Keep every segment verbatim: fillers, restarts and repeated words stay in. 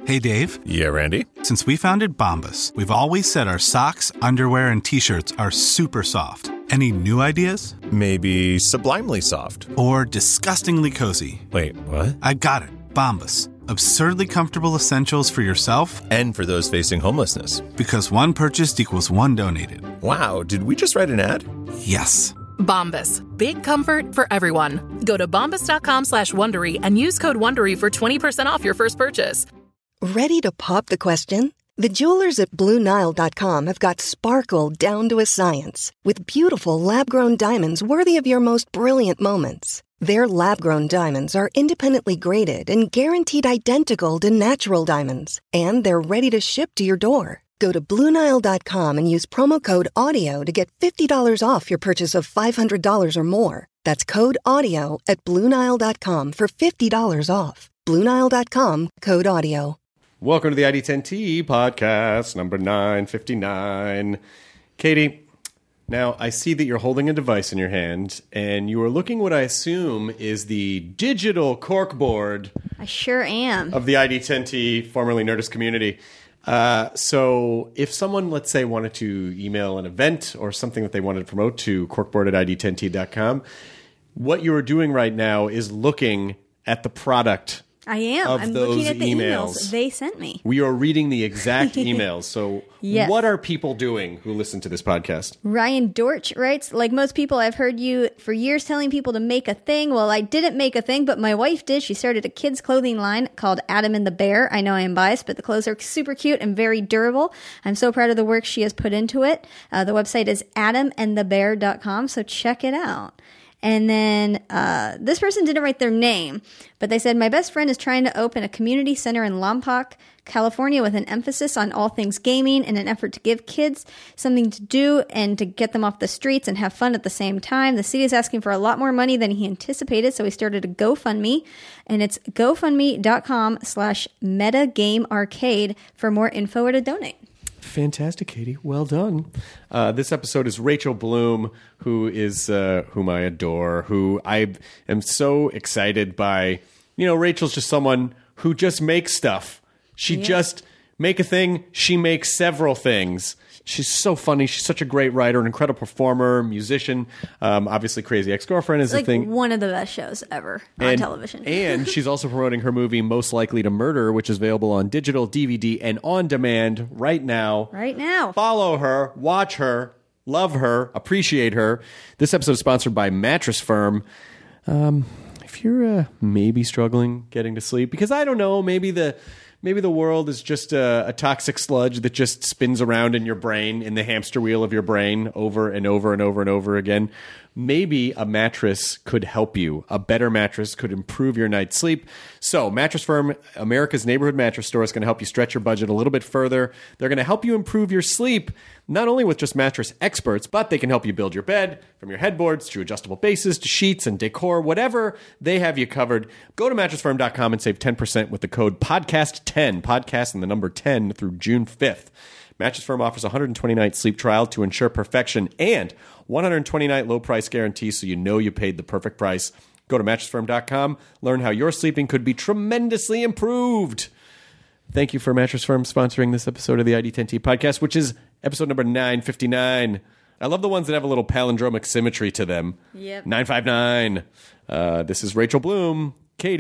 Hey, Dave. Yeah, Randy? Since we founded Bombas, we've always said our socks, underwear, and T-shirts are super soft. Any new ideas? Maybe sublimely soft. Or disgustingly cozy. Wait, what? I got it. Bombas. Absurdly comfortable essentials for yourself and for those facing homelessness. Because one purchased equals one donated. Wow, did we just write an ad? Yes. Bombas. Big comfort for everyone. Go to bombas.com slash Wondery and use code Wondery for twenty percent off your first purchase. Ready to pop the question? The jewelers at Blue Nile dot com have got sparkle down to a science with beautiful lab-grown diamonds worthy of your most brilliant moments. Their lab-grown diamonds are independently graded and guaranteed identical to natural diamonds, and they're ready to ship to your door. Go to Blue Nile dot com and use promo code AUDIO to get fifty dollars off your purchase of five hundred dollars or more. That's code AUDIO at Blue Nile dot com for fifty dollars off. Blue Nile dot com, code AUDIO. Welcome to the I D ten T podcast, number nine fifty-nine. Katie, now I see that you're holding a device in your hand, and you are looking what I assume is the digital corkboard. I sure am. Of the I D ten T, formerly Nerdist community. Uh, so if someone, let's say, wanted to email an event or something that they wanted to promote to corkboard at I D ten T dot com, what you are doing right now is looking at the product. I am. Of I'm those looking at the emails. emails they sent me. We are reading the exact emails. So Yes. What are people doing who listen to this podcast? Ryan Dortch writes, like most people, I've heard you for years telling people to make a thing. Well, I didn't make a thing, but my wife did. She started a kids' clothing line called Adam and the Bear. I know I am biased, but the clothes are super cute and very durable. I'm so proud of the work she has put into it. Uh, the website is adam and the bear dot com, so check it out. And then uh, this person didn't write their name, but they said, my best friend is trying to open a community center in Lompoc, California, with an emphasis on all things gaming in an effort to give kids something to do and to get them off the streets and have fun at the same time. The city is asking for a lot more money than he anticipated, so he started a GoFundMe, and it's gofundme.com slash metagamearcade for more info or to donate. Fantastic, Katie. Well done. Uh, this episode is Rachel Bloom, who is uh, whom I adore, who I am so excited by. You know, Rachel's just someone who just makes stuff. She yeah. just make a thing. She makes several things. She's so funny. She's such a great writer, an incredible performer, musician. Um, obviously, Crazy Ex-Girlfriend is like a thing. One of the best shows ever on and, television. And she's also promoting her movie Most Likely to Murder, which is available on digital, D V D, and on demand right now. Right now. Follow her, watch her, love her, appreciate her. This episode is sponsored by Mattress Firm. Um, if you're uh, maybe struggling getting to sleep, because I don't know, maybe the... Maybe the world is just a, a toxic sludge that just spins around in your brain, in the hamster wheel of your brain, over and over and over and over again. Maybe a mattress could help you. A better mattress could improve your night's sleep. So Mattress Firm, America's neighborhood mattress store, is going to help you stretch your budget a little bit further. They're going to help you improve your sleep, not only with just mattress experts, but they can help you build your bed, from your headboards to adjustable bases to sheets and decor, whatever, they have you covered. Go to mattress firm dot com and save ten percent with the code podcast ten, podcast and the number ten, through June fifth. Mattress Firm offers a one hundred twenty night sleep trial to ensure perfection and one hundred twenty night low price guarantee, so you know you paid the perfect price. Go to mattress firm dot com. Learn how your sleeping could be tremendously improved. Thank you for Mattress Firm sponsoring this episode of the I D ten T podcast, which is episode number nine fifty-nine. I love the ones that have a little palindromic symmetry to them. Yep. nine five nine. Uh, this is Rachel Bloom.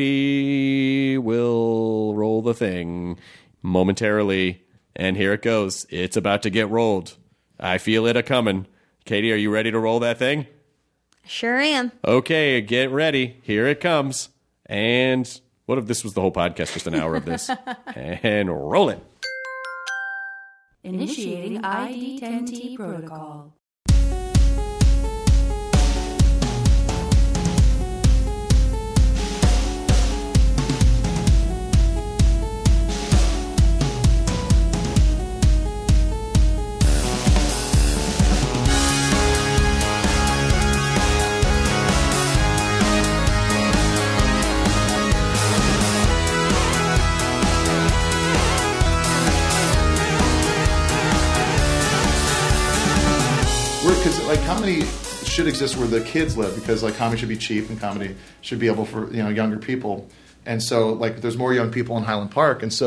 Katie will roll the thing momentarily. And here it goes. It's about to get rolled. I feel it a-coming. Katie, are you ready to roll that thing? Sure am. Okay, get ready. Here it comes. And what if this was the whole podcast, just an hour of this? And roll it. Initiating I D ten T protocol. Because like comedy should exist where the kids live, because like comedy should be cheap and comedy should be able for you know younger people, and so like there's more young people in Highland Park, and so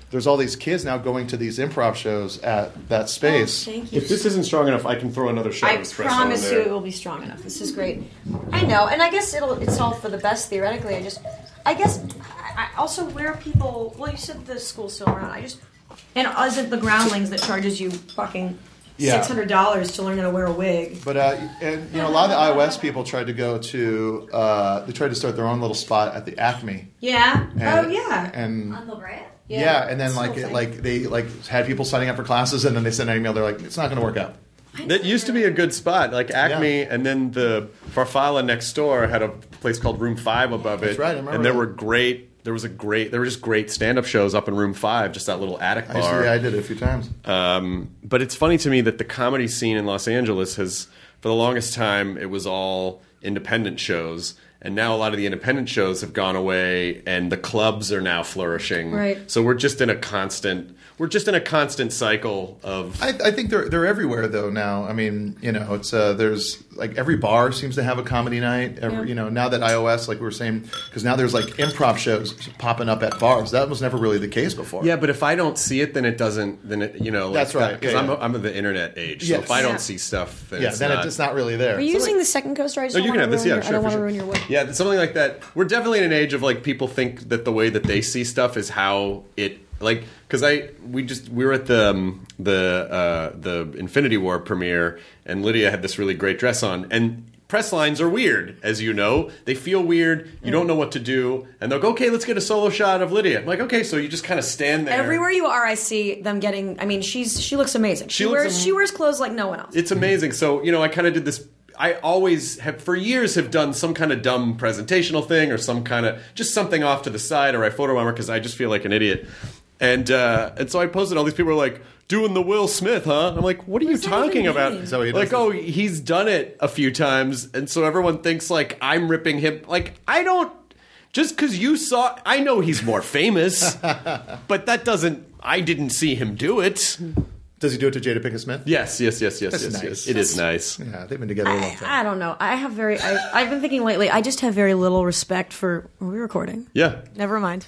there's all these kids now going to these improv shows at that space. Oh, thank you. If this isn't strong enough, I can throw another shot I of espresso promise in you there. it will be strong enough. This is great. I know, and I guess it'll it's all for the best theoretically. I just, I guess, I, I also where people. Well, you said the school's still around. I just, and isn't the Groundlings that charges you fucking Yeah. six hundred dollars to learn how to wear a wig? But uh, and you know, a lot of the iOS people tried to go to. Uh, they tried to start their own little spot at the Acme. Yeah. And, oh yeah. And On La Brea? yeah, and then It's like still it, a like they like had people signing up for classes, and then they sent an email. They're like, it's not going to work out. That used to be a good spot, like Acme, Yeah. and then the Farfalla next door had a place called Room Five above it. That's right, I remember and there that. were great. There was a great. There were just great stand-up shows up in Room Five, just that little attic I, used to- bar. yeah, I did it a few times. Um, but it's funny to me that the comedy scene in Los Angeles has, for the longest time, it was all independent shows. And now a lot of the independent shows have gone away, and the clubs are now flourishing. Right. So we're just in a constant, we're just in a constant cycle of. I, I think they're they're everywhere though now. I mean, you know, it's uh, there's like every bar seems to have a comedy night. Every, Yeah. You know, now that iOS, like we were saying, because now there's like improv shows popping up at bars. That was never really the case before. Yeah, but if I don't see it, then it doesn't. Then it, you know, like, That's right. Because Yeah, I'm yeah. I'm of the internet age. So Yes. if I don't Yeah. see stuff, then yeah. it's Then not. it's just not really there. Are you using the second coaster? I just Oh, don't you can wanna have this. ruin Yeah, your, sure. I don't for want to sure. ruin your wig. Yeah, something like that. We're definitely in an age of like people think that the way that they see stuff is how it like because I we just we were at the um, the uh, the Infinity War premiere and Lydia had this really great dress on and. Press lines are weird, as you know. They feel weird. You don't know what to do. And they'll go, okay, let's get a solo shot of Lydia. I'm like, okay, so you just kind of stand there. Everywhere you are, I see them getting. I mean, she's she looks amazing. She, She looks wears am- she wears clothes like no one else. It's amazing. So, you know, I kind of did this. I always have, for years, have done some kind of dumb presentational thing or some kind of, just something off to the side or I photobomb her because I just feel like an idiot. And uh, and so I posted, all these people were like, doing the Will Smith, huh? I'm like, what are you does that talking even about? mean? So he does Like, this- oh, he's done it a few times. And so everyone thinks like I'm ripping him. Like, I don't, just because you saw, I know he's more famous, but that doesn't, I didn't see him do it. Does he do it to Jada Pinkett Smith? Yes, yes, yes, yes, That's yes, nice. yes. It is nice. Yeah, they've been together a long time. I, I don't know. I have very. I, I've been thinking lately. I just have very little respect for. Are we recording? Yeah. Never mind.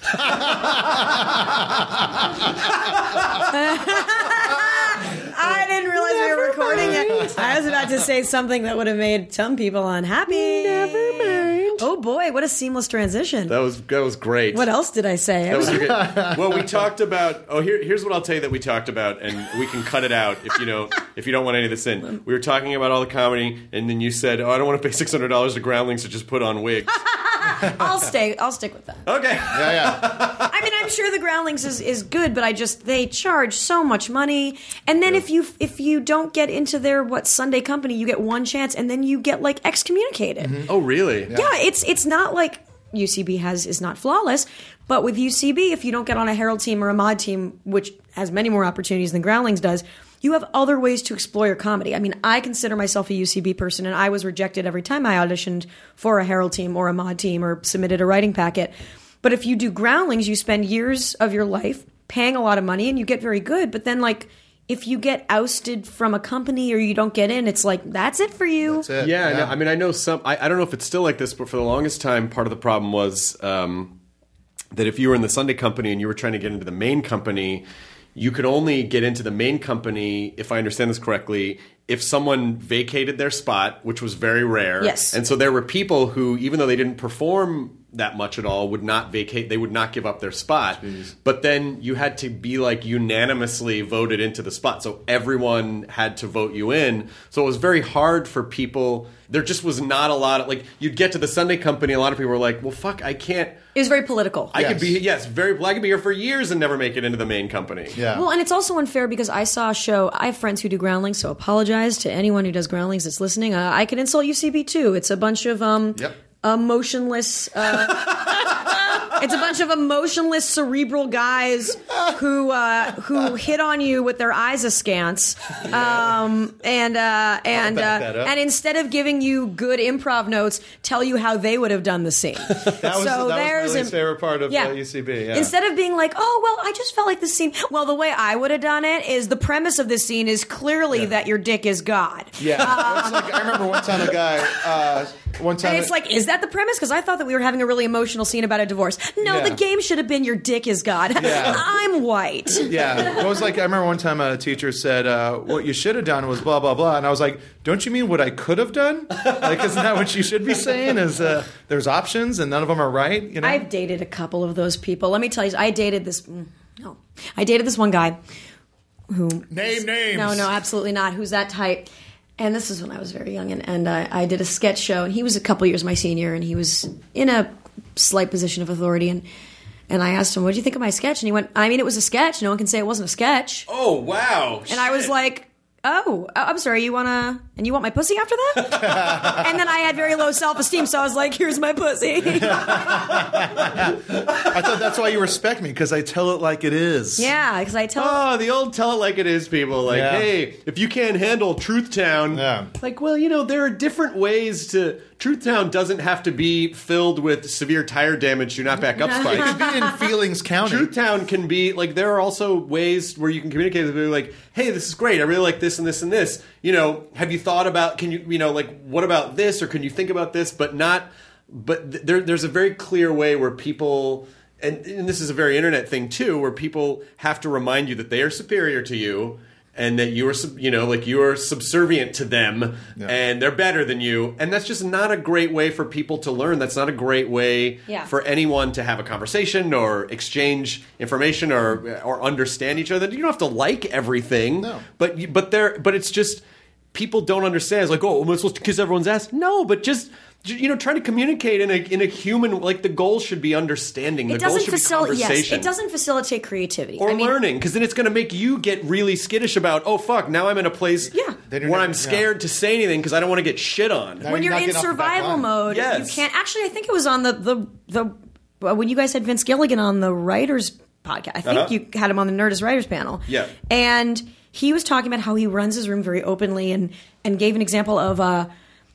I didn't realize we were recording it. I was about to say something that would have made some people unhappy. Never mind. Oh boy, what a seamless transition. That was that was great. What else did I say? I That was- was great. Well, we talked about. Oh, here, here's what I'll tell you that we talked about, and we can cut it out if you don't if you don't want any of this in. We were talking about all the comedy, and then you said, "Oh, I don't want to pay six hundred dollars to Groundlings to just put on wigs." I'll stay. I'll stick with that. Okay. Yeah, yeah. I mean, I'm sure the Groundlings is, is good, but I just they charge so much money, and then if you if you don't get into their what Sunday company, you get one chance, and then you get like excommunicated. Oh, really? Yeah, it's it's not like U C B has is not flawless, but with U C B, if you don't get on a Herald team or a Mod team, which has many more opportunities than Groundlings does, you have other ways to explore your comedy. I mean, I consider myself a U C B person, and I was rejected every time I auditioned for a Herald team or a Mod team or submitted a writing packet. But if you do Groundlings, you spend years of your life paying a lot of money, and you get very good. But then, like, if you get ousted from a company or you don't get in, it's like, that's it for you. That's it. Yeah, I know- I mean, I know some. I, I don't know if it's still like this, but for the longest time, part of the problem was um, that if you were in the Sunday company and you were trying to get into the main company, you could only get into the main company, if I understand this correctly, if someone vacated their spot, which was very rare. Yes. And so there were people who, even though they didn't perform that much at all, would not vacate. They would not give up their spot. But then you had to be like unanimously voted into the spot. So everyone had to vote you in. So it was very hard for people. There just was not a lot of, like, you'd get to the Sunday company, a lot of people were like, well, fuck, I can't. It was very political. I could Yes. be, yes, very, I could be here for years and never make it into the main company. Yeah. Well, and it's also unfair because I saw a show. I have friends who do Groundlings, so apologize to anyone who does Groundlings that's listening. Uh, I can insult U C B too. It's a bunch of um, Yep. emotionless. Uh, it's a bunch of emotionless, cerebral guys who uh, who hit on you with their eyes askance, um, and uh, and back uh, that up. and instead of giving you good improv notes, tell you how they would have done the scene. That was, so that was my there's least a- favorite part of yeah. uh, U C B. Yeah. Instead of being like, oh, well, I just felt like this scene. Well, the way I would have done it is the premise of this scene is clearly that your dick is God. Yeah, It's like, I remember one time a guy, uh, one time, And it's like, is that the premise? Because I thought that we were having a really emotional scene about a divorce. No, Yeah. the game should have been your dick is God. Yeah. I'm white. yeah, it was like I remember one time a teacher said, uh, "What you should have done was blah blah blah," and I was like, "Don't you mean what I could have done? Like, isn't that what you should be saying? Is uh, there's options and none of them are right? You know?" I've dated a couple of those people. Let me tell you, I dated this. mm, No, I dated this one guy who Name names. No, no, absolutely not. Who's that type? And this is when I was very young, and, and I, I did a sketch show, and he was a couple years my senior, and he was in a slight position of authority, and and I asked him, "What do you think of my sketch?" And he went, "I mean, it was a sketch. No one can say it wasn't a sketch." Oh, wow. And I was like, "Oh, I'm sorry. You wanna and you want my pussy after that?" And then I had very low self esteem, so I was like, "Here's my pussy." I thought that's why you respect me, because I tell it like it is. Yeah, because I tell. Oh, the old tell it like it is people. Like, Yeah. hey, if you can't handle Truth Town, Yeah. like, well, you know, there are different ways to... Truth Town doesn't have to be filled with severe tire damage, do not back up It spikes. could be in Feelings County. Truth Town can be, like, there are also ways where you can communicate with people like, hey, this is great, I really like this and this and this. You know, have you thought about, can you, you know, like, what about this, or can you think about this, but not... But th- there, there's a very clear way where people, and, and this is a very internet thing too, where people have to remind you that they are superior to you, and that you are, sub- you know, like you are subservient to them, Yeah. and they're better than you, and that's just not a great way for people to learn. That's not a great way Yeah. for anyone to have a conversation or exchange information or or understand each other. You don't have to like everything, No. but you, but there, but it's just people don't understand. It's like, oh, am I supposed to kiss everyone's ass? No, but just. You know, trying to communicate in a in a human, like, the goal should be understanding. The It goal doesn't should be facilitate. Yes, conversation. it doesn't facilitate creativity Or I mean, learning, because then it's going to make you get really skittish about, oh, fuck, now I'm in a place Yeah. They where don't I'm even- scared to say anything because I don't want to get shit on. Now when you're you're not in getting off the back survival line. mode, Yes. you can't. Actually, I think it was on the the the uh, when you guys had Vince Gilligan on the writers podcast. I think Uh-huh. you had him on the Nerdist writers panel. Yeah. and he was talking about how he runs his room very openly, and and gave an example of. Uh,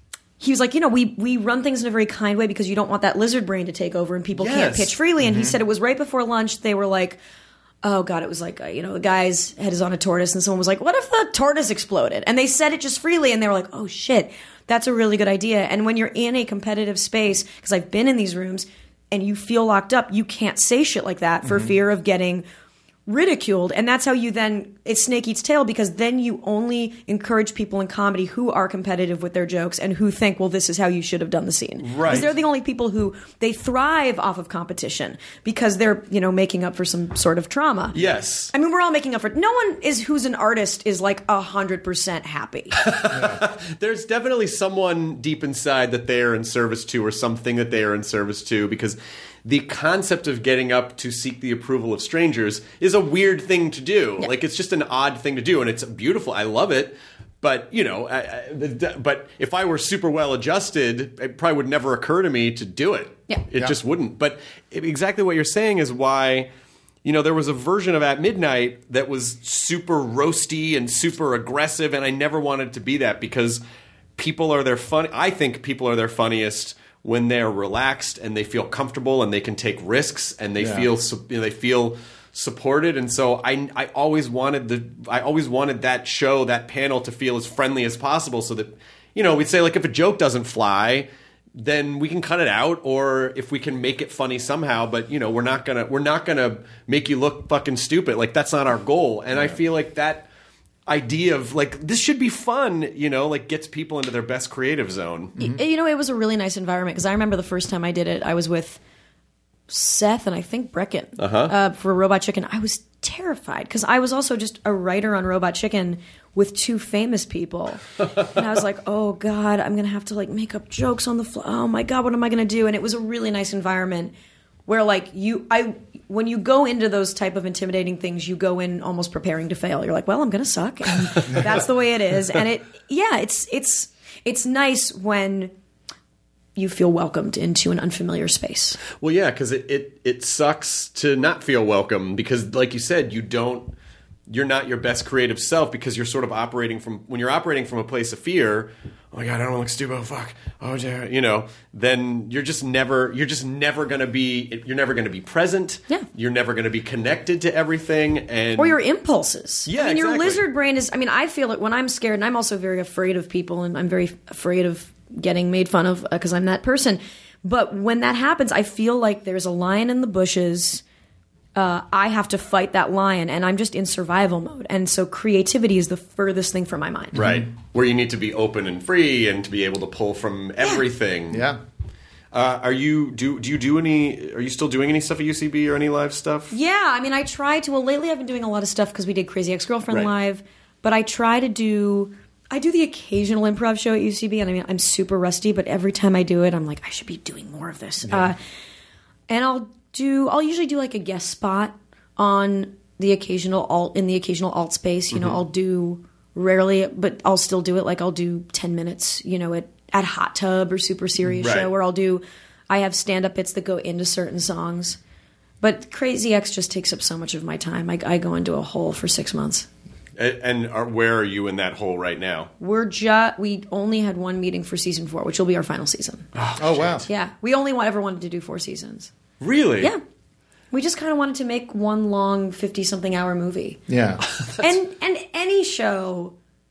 He was like, you know, we, we run things in a very kind way because you don't want that lizard brain to take over and people can't Yes. pitch freely. And he said it was right before lunch. They were like, oh, God, it was like, uh, you know, the guy's head is on a tortoise. And someone was like, what if the tortoise exploded? And they said it just freely. And they were like, oh, shit, that's a really good idea. And when you're in a competitive space, because I've been in these rooms and you feel locked up, you can't say shit like that for fear of getting ridiculed. And that's how you then, it's snake eats tail, because then you only encourage people in comedy who are competitive with their jokes and who think, well, this is how you should have done the scene. Right. Because they're the only people who, they thrive off of competition because they're, you know, making up for some sort of trauma. Yes. I mean, we're all making up for it. No one is who's an artist is like a hundred percent happy. There's definitely someone deep inside that they are in service to, or something that they are in service to, because the concept of getting up to seek the approval of strangers is a weird thing to do. Yeah. Like, it's just an odd thing to do, and it's beautiful. I love it. But, you know, I, I, but if I were super well adjusted, it probably would never occur to me to do it. Yeah. It Yeah. just wouldn't. But exactly what you're saying is why, you know, there was a version of At Midnight that was super roasty and super aggressive, and I never wanted to be that, because people are their fun. I think people are their funniest when they're relaxed and they feel comfortable and they can take risks and they Yeah. feel su- you know, they feel supported. And so I I always wanted the I always wanted that show, that panel, to feel as friendly as possible, so that, you know, we'd say, like, if a joke doesn't fly, then we can cut it out, or if we can make it funny somehow, but, you know, we're not gonna we're not gonna make you look fucking stupid. Like, that's not our goal. And I feel like that idea of, like, this should be fun, you know, like, gets people into their best creative zone. Y- You know, it was a really nice environment, because I remember the first time I did it, I was with Seth and I think Brecken Uh-huh. uh, for Robot Chicken. I was terrified because I was also just a writer on Robot Chicken with two famous people, and I was like, "Oh God, I'm gonna have to like make up jokes on the fly. Oh my God, what am I gonna do?" And it was a really nice environment where, like, you, I, when you go into those type of intimidating things, you go in almost preparing to fail. You're like, "Well, I'm gonna suck," and that's the way it is. And it, yeah, it's it's it's nice when you feel welcomed into an unfamiliar space. Well, yeah, because it, it, it sucks to not feel welcome, because, like you said, you don't, you're not your best creative self, because you're sort of operating from, when you're operating from a place of fear, oh my God, I don't want to look stupid, oh fuck, oh yeah, you know, then you're just never, you're just never going to be, you're never going to be present. Yeah. You're never going to be connected to everything. And Or your impulses. Yeah, I mean, your exactly. lizard brain is, I mean, I feel it when I'm scared, and I'm also very afraid of people, and I'm very afraid of getting made fun of because I'm that person. But when that happens, I feel like there's a lion in the bushes. Uh, I have to fight that lion, and I'm just in survival mode. And so creativity is the furthest thing from my mind. Right. Where you need to be open and free and to be able to pull from everything. Yeah. Uh, are you do do you do any? Are you still doing any stuff at U C B or any live stuff? Yeah, I mean, I try to. Well, lately I've been doing a lot of stuff because we did Crazy Ex-Girlfriend Right. live. But I try to do. I do the occasional improv show at U C B, and I mean, I'm super rusty. But every time I do it, I'm like, I should be doing more of this. Yeah. Uh, and I'll do. I'll usually do like a guest spot on the occasional alt in the occasional alt space. You know, Mhm. I'll do rarely, but I'll still do it. Like I'll do ten minutes. You know, at at Hot Tub or Super Serious Right. Show, where I'll do. I have stand-up bits that go into certain songs. But Crazy X just takes up so much of my time. I, I go into a hole for six months. And, and are, where are you in that hole right now? We're just we only had one meeting for season four, which will be our final season. Oh, oh wow! Yeah, we only want, ever wanted to do four seasons. Really? Yeah, we just kind of wanted to make one long fifty-something hour movie. Yeah, and and any show,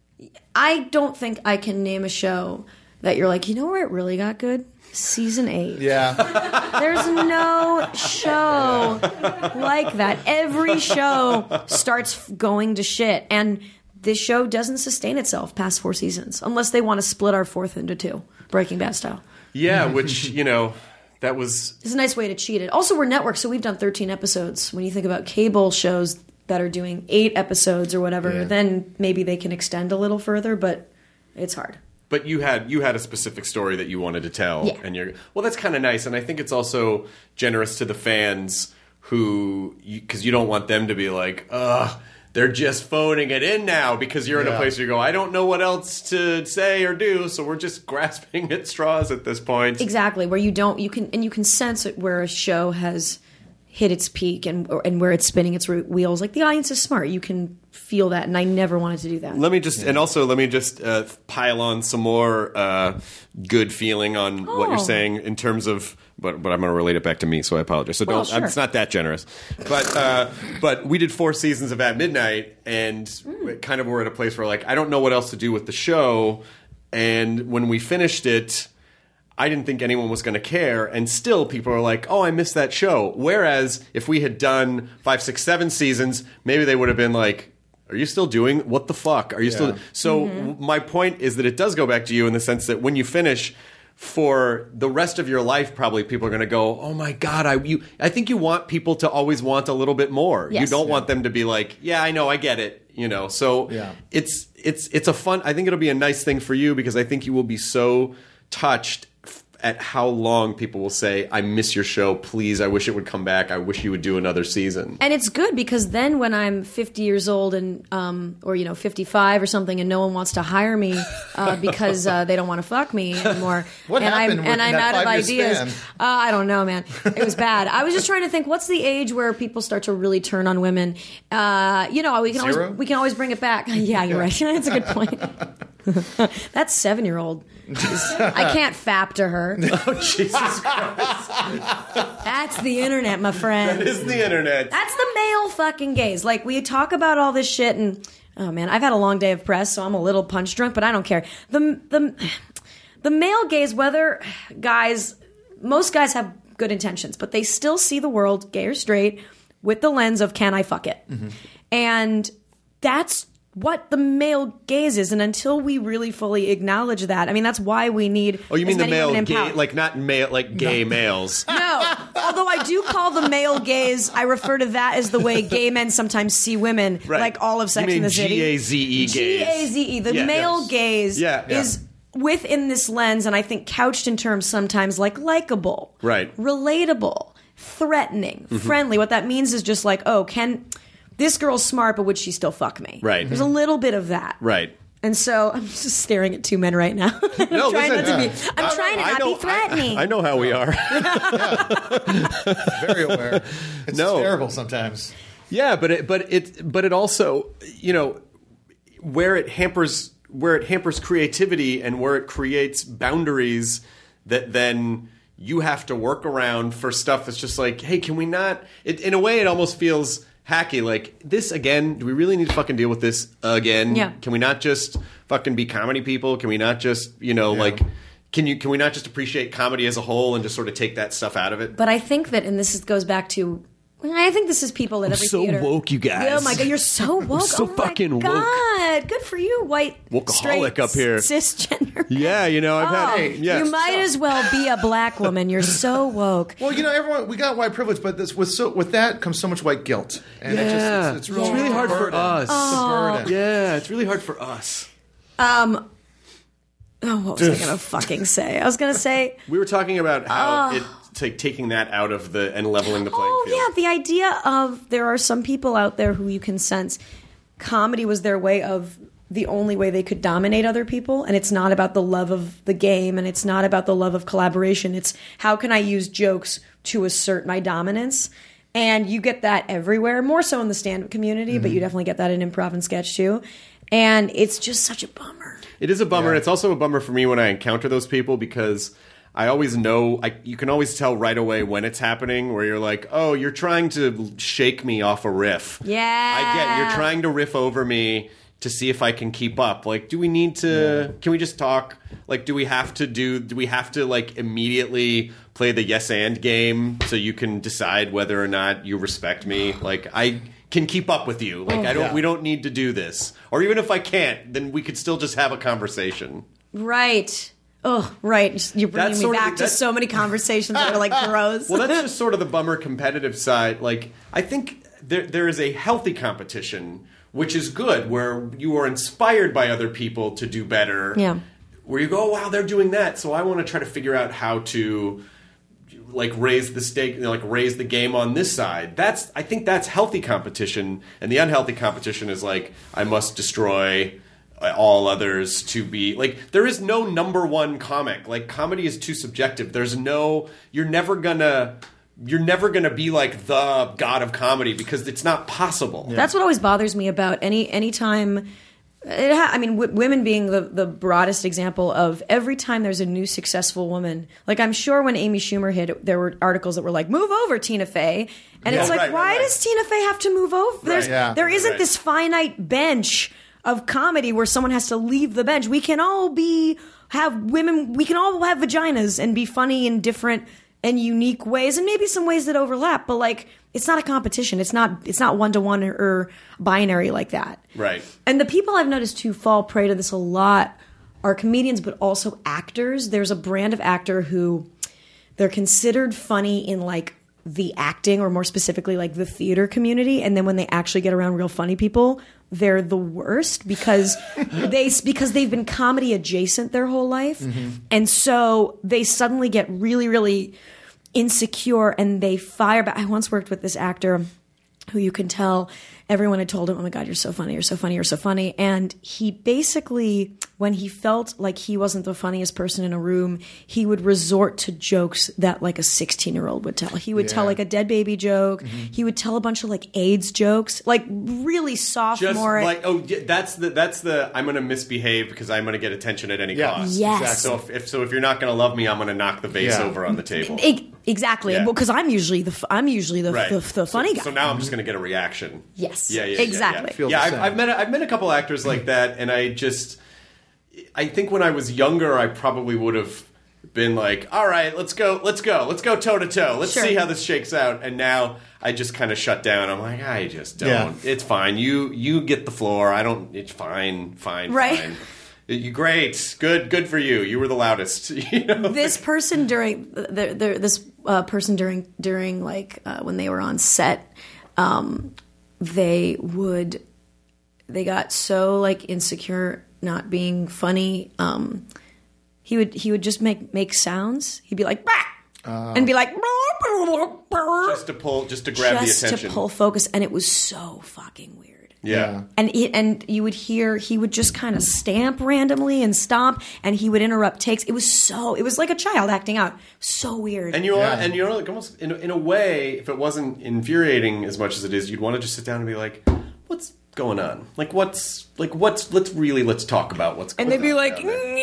I don't think I can name a show that you're like, you know where it really got good? Season eight. Yeah. There's no show like that. Every show starts going to shit. And this show doesn't sustain itself past four seasons. Unless they want to split our fourth into two. Breaking Bad style. Yeah, which, you know, that was... It's a nice way to cheat it. Also, we're network, so we've done thirteen episodes. When you think about cable shows that are doing eight episodes or whatever, Yeah. then maybe they can extend a little further, but it's hard. But you had you had a specific story that you wanted to tell, Yeah. and you're well. That's kind of nice, and I think it's also generous to the fans who, because you, you don't want them to be like, ugh, they're just phoning it in now because you're in a Yeah. place where you go, I don't know what else to say or do, so we're just grasping at straws at this point. Exactly, where you don't you can and you can sense it where a show has hit its peak and or, and where it's spinning its wheels. Like the audience is smart, you can feel that, and I never wanted to do that. Let me just, and also let me just uh, pile on some more uh, good feeling on what you're Oh. saying in terms of, but, but I'm going to relate it back to me, so I apologize. So Well, don't, I'm, sure. it's not that generous. But uh, but we did four seasons of At Midnight, and Mm. kind of we're at a place where like I don't know what else to do with the show, and when we finished it, I didn't think anyone was going to care, and still people are like, oh, I missed that show. Whereas if we had done five, six, seven seasons, maybe they would have been like, are you still doing what the fuck? Are you Yeah. still so Mm-hmm. w- my point is that it does go back to you in the sense that when you finish for the rest of your life, probably people are going to go, oh my God, I you I think you want people to always want a little bit more. You Yes. don't want them to be like, yeah, I know, I get it. You know, so Yeah. it's it's it's a fun I think it'll be a nice thing for you because I think you will be so touched f- at how long people will say, I miss your show, please, I wish it would come back, I wish you would do another season. And it's good because then when I'm fifty years old and um or you know fifty-five or something and no one wants to hire me uh, because uh, they don't want to fuck me anymore. What and happened I'm with and I'm that out of five-year ideas. span? Uh, I don't know, man. It was bad. I was just trying to think what's the age where people start to really turn on women. Uh, you know, we can Zero? always we can always bring it back. Yeah, you're right. That's a good point. That seven-year-old. I can't fap to her. Oh, Jesus Christ. That's the internet, my friend. That is the internet. That's the male fucking gaze. Like, we talk about all this shit, and oh man, I've had a long day of press, so I'm a little punch drunk, but I don't care. The the the male gaze, whether guys, most guys have good intentions, but they still see the world, gay or straight, with the lens of can I fuck it, Mm-hmm. and that's what the male gaze is, and until we really fully acknowledge that, I mean, that's why we need. Oh, you as mean the many male women in gay, power. like not male, like gay males. No, although I do call the male gaze, I refer to that as the way gay men sometimes see women, Right. like all of Sex You mean in the City. G A Z E gaze. G A Z E. The Yeah. male Yes. gaze Yeah, yeah. is within this lens, and I think couched in terms sometimes like likable, Right. relatable, threatening, friendly. What that means is just like, oh, can this girl's smart, but would she still fuck me? Right. There's a little bit of that. Right. And so I'm just staring at two men right now. I'm No, trying listen, not to yeah. be. I'm trying to I not know- be threatening. I, I know how we are. Very aware. It's No. terrible sometimes. Yeah, but it, but it, but it also, you know, where it hampers, where it hampers creativity and where it creates boundaries that then you have to work around for stuff that's just like, hey, can we not? It, in a way, it almost feels hacky. Like this again. Do we really need to fucking deal with this again? Yeah. Can we not just fucking be comedy people? Can we not just, you know, Yeah. like Can you? Can we not just appreciate comedy as a whole and just sort of take that stuff out of it? But I think that, and this is, goes back to, I think this is people at every so theater. woke, you guys. Oh my God, you're so woke. I'm so oh my fucking woke. God, good for you, white, Wokeaholic straight, up here. cisgender. Yeah, you know, I've Oh, had. Yeah. You might as well be a black woman. You're so woke. Well, you know, everyone we got white privilege, but this, with so with that comes so much white guilt, and it Yeah. just, it's, it's, really, It's really hard for burden. us. It's a burden. Yeah, it's really hard for us. Um. Oh, what was I going to fucking say? I was going to say. We were talking about how Oh. it's like taking that out of the and leveling the playing Oh field. yeah, the idea of there are some people out there who you can sense comedy was their way of the only way they could dominate other people, and it's not about the love of the game, and it's not about the love of collaboration. It's how can I use jokes to assert my dominance. And you get that everywhere, more so in the stand-up community, mm-hmm. but you definitely get that in improv and sketch too. And it's just such a bummer. It is a bummer. Yeah. It's also a bummer for me when I encounter those people because I always know, I, you can always tell right away when it's happening where you're like, oh, you're trying to shake me off a riff. Yeah. I get you're trying to riff over me to see if I can keep up. Like, do we need to, yeah. can we just talk? Like, do we have to do, do we have to like immediately play the yes and game so you can decide whether or not you respect me? Like, I can keep up with you. Like, oh, I don't, yeah. we don't need to do this. Or even if I can't, then we could still just have a conversation. Right. Oh, right. You're bringing That's me sort of back the- to that's- so many conversations that are like gross. Well, that's just sort of the bummer competitive side. Like, I think there there is a healthy competition, which is good, where you are inspired by other people to do better. Yeah. Where you go, oh, wow, they're doing that, so I want to try to figure out how to like raise the stake, you know, like raise the game on this side. That's I think that's healthy competition, and the unhealthy competition is like I must destroy all others to be like there is no number one comic. Like comedy is too subjective. There's no you're never gonna you're never gonna be like the god of comedy because it's not possible. That's what always bothers me about any any time. It ha- I mean, w- women being the, the broadest example of every time there's a new successful woman. Like, I'm sure when Amy Schumer hit, there were articles that were like, "Move over, Tina Fey," and Yeah. it's like, Right, why right, right. does Tina Fey have to move over? There's, yeah. there isn't Right. this finite bench of comedy where someone has to leave the bench. We can all be have women. We can all have vaginas and be funny in different and unique ways, and maybe some ways that overlap. But like, it's not a competition. It's not. It's not one to one or binary like that. Right. And the people I've noticed who fall prey to this a lot are comedians, but also actors. There's a brand of actor who they're considered funny in like the acting, or more specifically, like the theater community. And then when they actually get around real funny people, they're the worst because they because they've been comedy adjacent their whole life, mm-hmm. and so they suddenly get really, really insecure and they fire back. I once worked with this actor who you can tell everyone had told him, oh my God, you're so funny, you're so funny, you're so funny. And he basically, when he felt like he wasn't the funniest person in a room, he would resort to jokes that like a sixteen-year-old would tell. He would Yeah. tell like a dead baby joke. Mm-hmm. He would tell a bunch of like AIDS jokes, like really Just sophomore. like oh yeah, that's the that's the I'm gonna misbehave because I'm gonna get attention at any Yeah. cost. Yes. So if, if so if you're not gonna love me, I'm gonna knock the vase Yeah. over on the table. E- exactly. Yeah. Well, because I'm usually the f- I'm usually the, Right. the, the funny so, guy. So now I'm just gonna get a reaction. Yes. Yeah. Yeah. Exactly. Yeah. Feel yeah the I've, same. I've met a, I've met a couple actors like that, and I just I think when I was younger, I probably would have been like, all right, let's go, let's go, let's go toe to toe, let's Sure. see how this shakes out. And now I just kind of shut down. I'm like, I just don't. Yeah. It's fine. You you get the floor. I don't. It's fine. Fine. Right. Fine. You great, good, good for you. You were the loudest. You know, This person during the, the, this uh, person during during like uh, when they were on set, um, they would they got so like insecure not being funny. Um, he would he would just make make sounds. He'd be like bah! and be like just to pull, just to grab just the attention. to pull focus, and it was so fucking weird. Yeah. And he, and you would hear he would just kind of stamp randomly and stomp, and he would interrupt takes. It was so it was like a child acting out. So weird. And you Yeah. are, and you're like almost in a, in a way, if it wasn't infuriating as much as it is, you'd want to just sit down and be like, "What's going on? Like, what's like what's let's really let's talk about what's." And going they'd be on like, down there."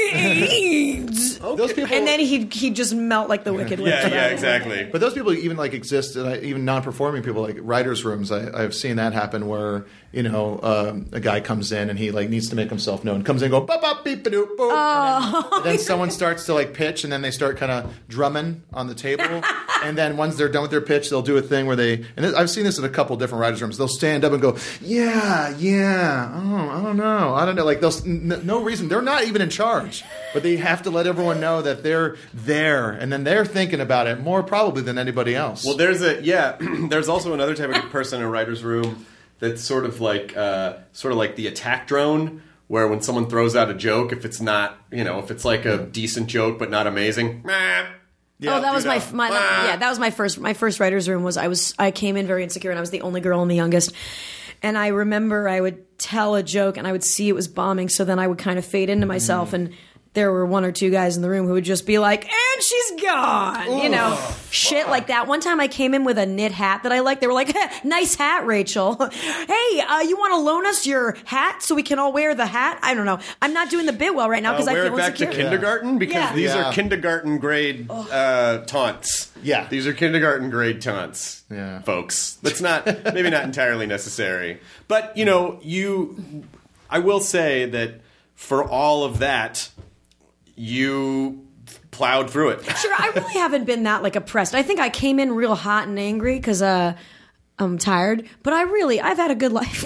AIDS. Those people, And then he'd, he'd just melt like the Wicked Witch. Yeah, yeah, exactly. But those people even like exist, and I, even non-performing people like writers' rooms. I, I've seen that happen where you know um, a guy comes in and he like needs to make himself known. Comes in, and go bop bop beep ba doop boop. Oh. And then, and then someone starts to like pitch, and then they start kind of drumming on the table. And then once they're done with their pitch, they'll do a thing where they. And I've seen this in a couple different writers' rooms. They'll stand up and go, yeah, yeah. Oh, I don't know. I don't know. Like they'll n- no reason. They're not even in charge, but they have to let everyone know that they're there, and then they're thinking about it more probably than anybody else. Well, there's a yeah. There's also another type of person in a writer's room that's sort of like uh, sort of like the attack drone, where when someone throws out a joke, if it's not you know if it's like a decent joke but not amazing. Meh. Yeah, oh, that was my, my that, yeah. That was my first my first writer's room. Was I was I came in very insecure, and I was the only girl and the youngest. And I remember I would tell a joke, and I would see it was bombing. So then I would kind of fade into myself, mm. and there were one or two guys in the room who would just be like, "And she's gone," Ooh, you know, fuck. Shit like that. One time I came in with a knit hat that I liked. They were like, hey, "Nice hat, Rachel. Hey, uh, you want to loan us your hat so we can all wear the hat?" I don't know. I'm not doing the bit well right now because uh, I feel wear it back insecure. to kindergarten because yeah. these yeah. are kindergarten grade uh, taunts. Yeah, these are kindergarten grade taunts. Yeah, folks. That's not maybe not entirely necessary, but you know, you. I will say that for all of that, you plowed through it. Sure, I really haven't been that like oppressed. I think I came in real hot and angry because uh, I'm tired. But I really, I've had a good life.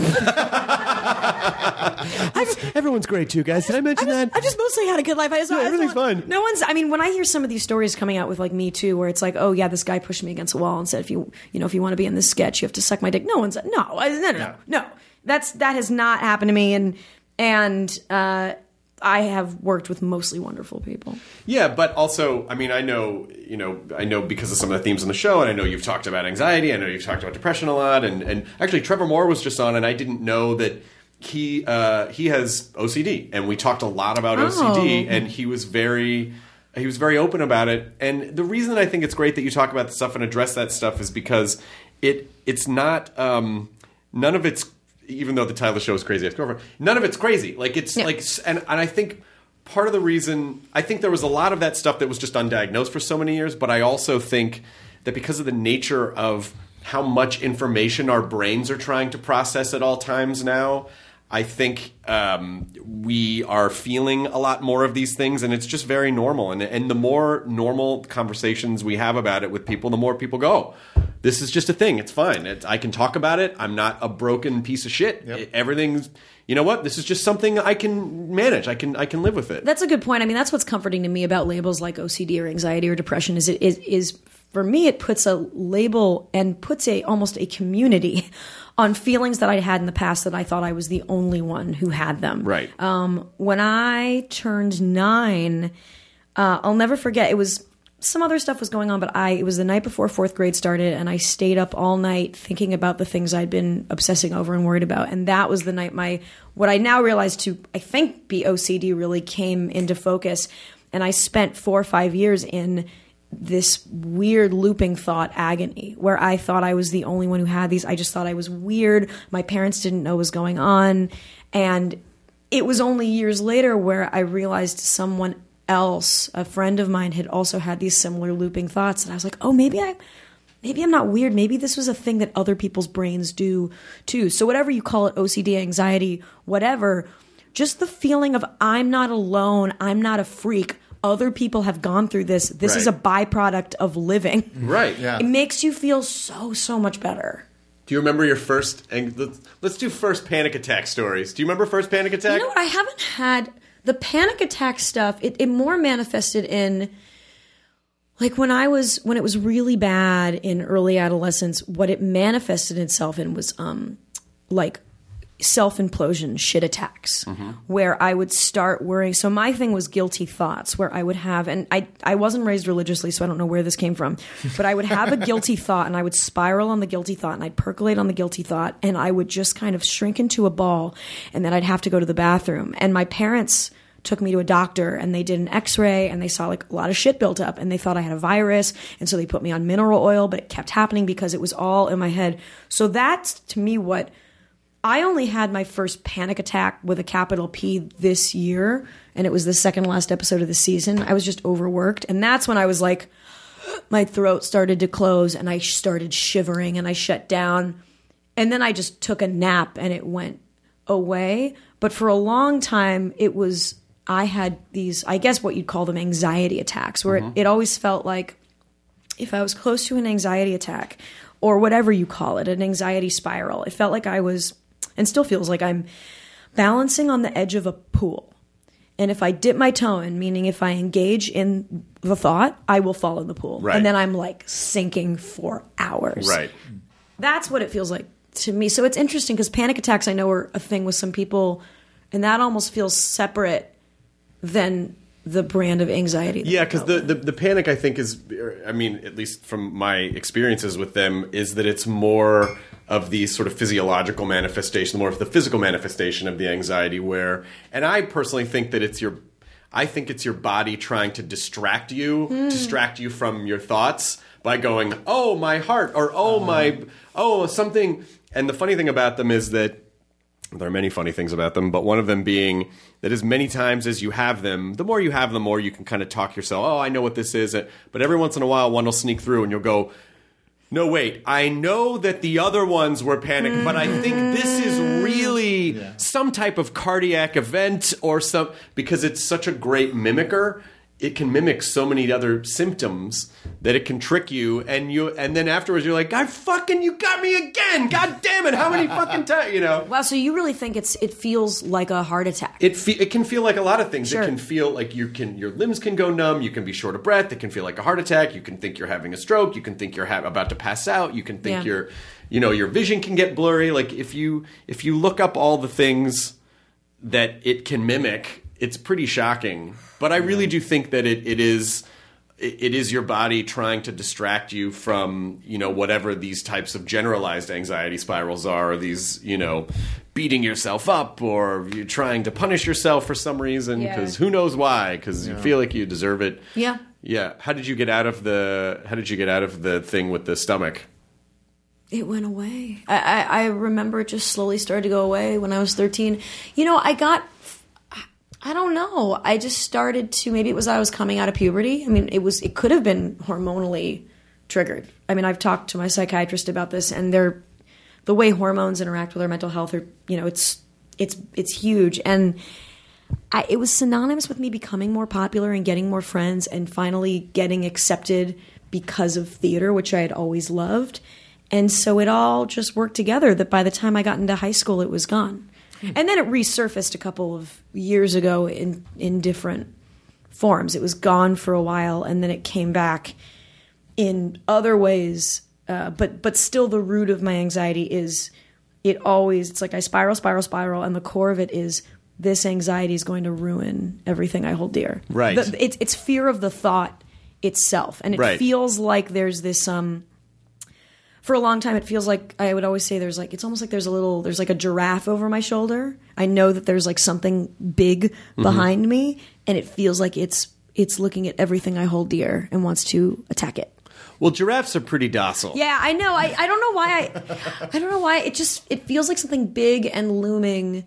I've, Everyone's great too, guys. Did I mention I just, that? I just mostly had a good life. I just, yeah, I just everything's want, fine. No one's. I mean, when I hear some of these stories coming out with like Me Too, where it's like, oh yeah, this guy pushed me against a wall and said, if you, you know, if you want to be in this sketch, you have to suck my dick. No one's. No, I, no, no, no, no. That's that has not happened to me, and and. uh I have worked with mostly wonderful people. Yeah, but also, I mean, I know, you know, I know because of some of the themes on the show, and I know you've talked about anxiety, I know you've talked about depression a lot, and, and actually Trevor Moore was just on, and I didn't know that he uh, he has O C D, and we talked a lot about oh. O C D, and he was very he was very open about it. And the reason I think it's great that you talk about the stuff and address that stuff is because it it's not um, none of it's. Even though the title of the show is Crazy Ex-Girlfriend, none of it's crazy. Like it's yeah. like, and, and I think part of the reason, I think there was a lot of that stuff that was just undiagnosed for so many years, but I also think that because of the nature of how much information our brains are trying to process at all times now, I think um, we are feeling a lot more of these things, and it's just very normal. And, and the more normal conversations we have about it with people, the more people go, this is just a thing. It's fine. It, I can talk about it. I'm not a broken piece of shit. Yep. It, everything's, you know what? This is just something I can manage. I can I can live with it. That's a good point. I mean, that's what's comforting to me about labels like O C D or anxiety or depression is it is, is for me, it puts a label and puts a almost a community on feelings that I'd had in the past that I thought I was the only one who had them. Right. Um, when I turned nine, uh, I'll never forget. It was some other stuff was going on, but I it was the night before fourth grade started, and I stayed up all night thinking about the things I'd been obsessing over and worried about. And that was the night my what I now realize to I think be O C D really came into focus. And I spent four or five years in this weird looping thought agony where I thought I was the only one who had these. I just thought I was weird. My parents didn't know what was going on. And it was only years later where I realized someone else, a friend of mine, had also had these similar looping thoughts. And I was like, oh, maybe I, maybe I'm not weird. Maybe this was a thing that other people's brains do too. So whatever you call it, O C D, anxiety, whatever, just the feeling of I'm not alone. I'm not a freak. Other people have gone through this. This right. is a byproduct of living. Right. Yeah. It makes you feel so, so much better. Do you remember your first, and let's, let's do first panic attack stories. Do you remember first panic attack? You know what? I haven't had the panic attack stuff. It, it more manifested in, like when I was, when it was really bad in early adolescence, what it manifested itself in was um, like self-implosion shit attacks mm-hmm. where I would start worrying. So my thing was guilty thoughts where I would have, and I, I wasn't raised religiously, so I don't know where this came from, but I would have a guilty thought and I would spiral on the guilty thought and I'd percolate on the guilty thought and I would just kind of shrink into a ball and then I'd have to go to the bathroom. And my parents took me to a doctor and they did an x-ray and they saw like a lot of shit built up and they thought I had a virus. And so they put me on mineral oil, but it kept happening because it was all in my head. So that's to me what I only had my first panic attack with a capital P this year, and it was the second last episode of the season. I was just overworked, and that's when I was like, my throat started to close, and I started shivering, and I shut down. And then I just took a nap, and it went away. But for a long time, it was, I had these, I guess what you'd call them anxiety attacks, where mm-hmm. it, it always felt like if I was close to an anxiety attack, or whatever you call it, an anxiety spiral, it felt like I was, and still feels like I'm balancing on the edge of a pool. And if I dip my toe in, meaning if I engage in the thought, I will fall in the pool. Right. And then I'm like sinking for hours. Right. That's what it feels like to me. So it's interesting because panic attacks I know are a thing with some people, and that almost feels separate than the brand of anxiety. Yeah, because the, the, the panic, I think, is, I mean, at least from my experiences with them, is that it's more of the sort of physiological manifestation, more of the physical manifestation of the anxiety where, and I personally think that it's your, I think it's your body trying to distract you, mm. distract you from your thoughts by going, oh, my heart, or oh, uh-huh. my, oh, something. And the funny thing about them is that there are many funny things about them, but one of them being that as many times as you have them, the more you have, the more you can kind of talk yourself, oh, I know what this is. But every once in a while, one will sneak through and you'll go, no, wait, I know that the other ones were panic, but I think this is really yeah. some type of cardiac event or some, because it's such a great mimicker. It can mimic so many other symptoms that it can trick you, and you, and then afterwards you're like, God fucking, you got me again! God damn it! How many fucking times, you know? Wow, so you really think it's it feels like a heart attack? It fe- it can feel like a lot of things. Sure. It can feel like you can your limbs can go numb. You can be short of breath. It can feel like a heart attack. You can think you're having a stroke. You can think you're ha- about to pass out. You can think Yeah. you're, you know, your vision can get blurry. Like if you if you look up all the things that it can mimic, it's pretty shocking. But I really do think that it, it is it is your body trying to distract you from, you know, whatever these types of generalized anxiety spirals are, or these, you know, beating yourself up, or you're trying to punish yourself for some reason because Yeah. who knows why, because you feel like you deserve it. Yeah. Yeah. How did you get out of the How did you get out of the thing with the stomach? It went away. I, I, I remember it just slowly started to go away when I was thirteen. You know, I got... I don't know. I just started to, maybe it was I was coming out of puberty. I mean, it was, it could have been hormonally triggered. I mean, I've talked to my psychiatrist about this, and they're, the way hormones interact with our mental health are, you know, it's, it's, it's huge. And I, it was synonymous with me becoming more popular and getting more friends and finally getting accepted because of theater, which I had always loved. And so it all just worked together that by the time I got into high school, it was gone. And then it resurfaced a couple of years ago in, in different forms. It was gone for a while, and then it came back in other ways. Uh, but but still the root of my anxiety is it always, it's like I spiral, spiral, spiral, and the core of it is this anxiety is going to ruin everything I hold dear. Right. The, it's, it's fear of the thought itself. And it Right. feels like there's this... um. For a long time, it feels like, I would always say there's like, it's almost like there's a little, there's like a giraffe over my shoulder. I know that there's like something big Mm-hmm. behind me, and it feels like it's it's looking at everything I hold dear and wants to attack it. Well, giraffes are pretty docile. Yeah, I know. I, I don't know why I, I don't know why. It just, it feels like something big and looming.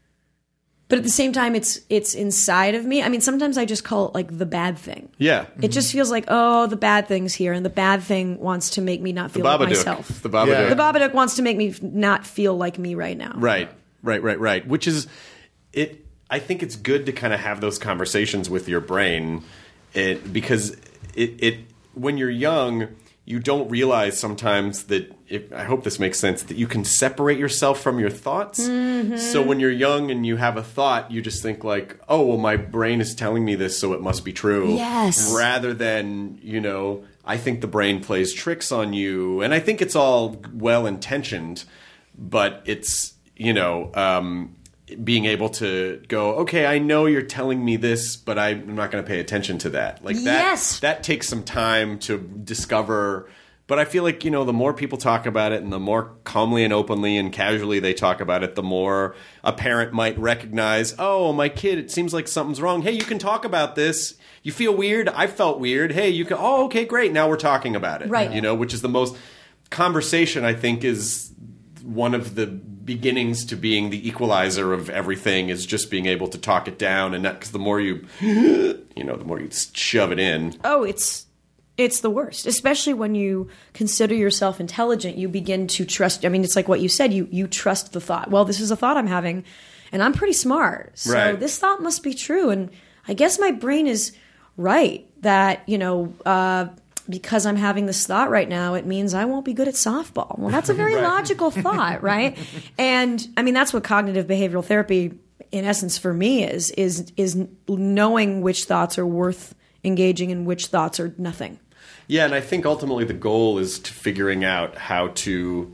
But at the same time, it's it's inside of me. I mean, sometimes I just call it like the bad thing. Yeah. It just feels like, oh, the bad thing's here, and the bad thing wants to make me not The feel like Babadook. myself. The Babadook. Yeah. The Babadook wants to make me f- not feel like me right now. Right, right, right, right. Which is, it. I think it's good to kind of have those conversations with your brain, it, because it, it when you're young, you don't realize sometimes that. If, I hope this makes sense, that you can separate yourself from your thoughts. Mm-hmm. So when you're young and you have a thought, you just think like, oh, well, my brain is telling me this, so it must be true. Yes. Rather than, you know, I think the brain plays tricks on you. And I think it's all well-intentioned, but it's, you know, um, being able to go, okay, I know you're telling me this, but I'm not going to pay attention to that. Like that, Yes. that takes some time to discover. But I feel like, you know, the more people talk about it and the more calmly and openly and casually they talk about it, the more a parent might recognize, oh, my kid, it seems like something's wrong. Hey, you can talk about this. You feel weird? I felt weird. Hey, you can, oh, okay, great. Now we're talking about it. Right. You know, which is the most, conversation, I think, is one of the beginnings to being the equalizer of everything is just being able to talk it down, and because the more you, you know, the more you shove it in. Oh, it's it's the worst, especially when you consider yourself intelligent. You begin to trust. I mean, it's like what you said. You you trust the thought. Well, this is a thought I'm having, and I'm pretty smart, so Right. this thought must be true. And I guess my brain is right that you know. Uh, because I'm having this thought right now, it means I won't be good at softball. Well, that's a very Right. logical thought, right? And I mean, that's what cognitive behavioral therapy, in essence, for me is, is, is knowing which thoughts are worth engaging and which thoughts are nothing. Yeah, and I think ultimately the goal is to figuring out how to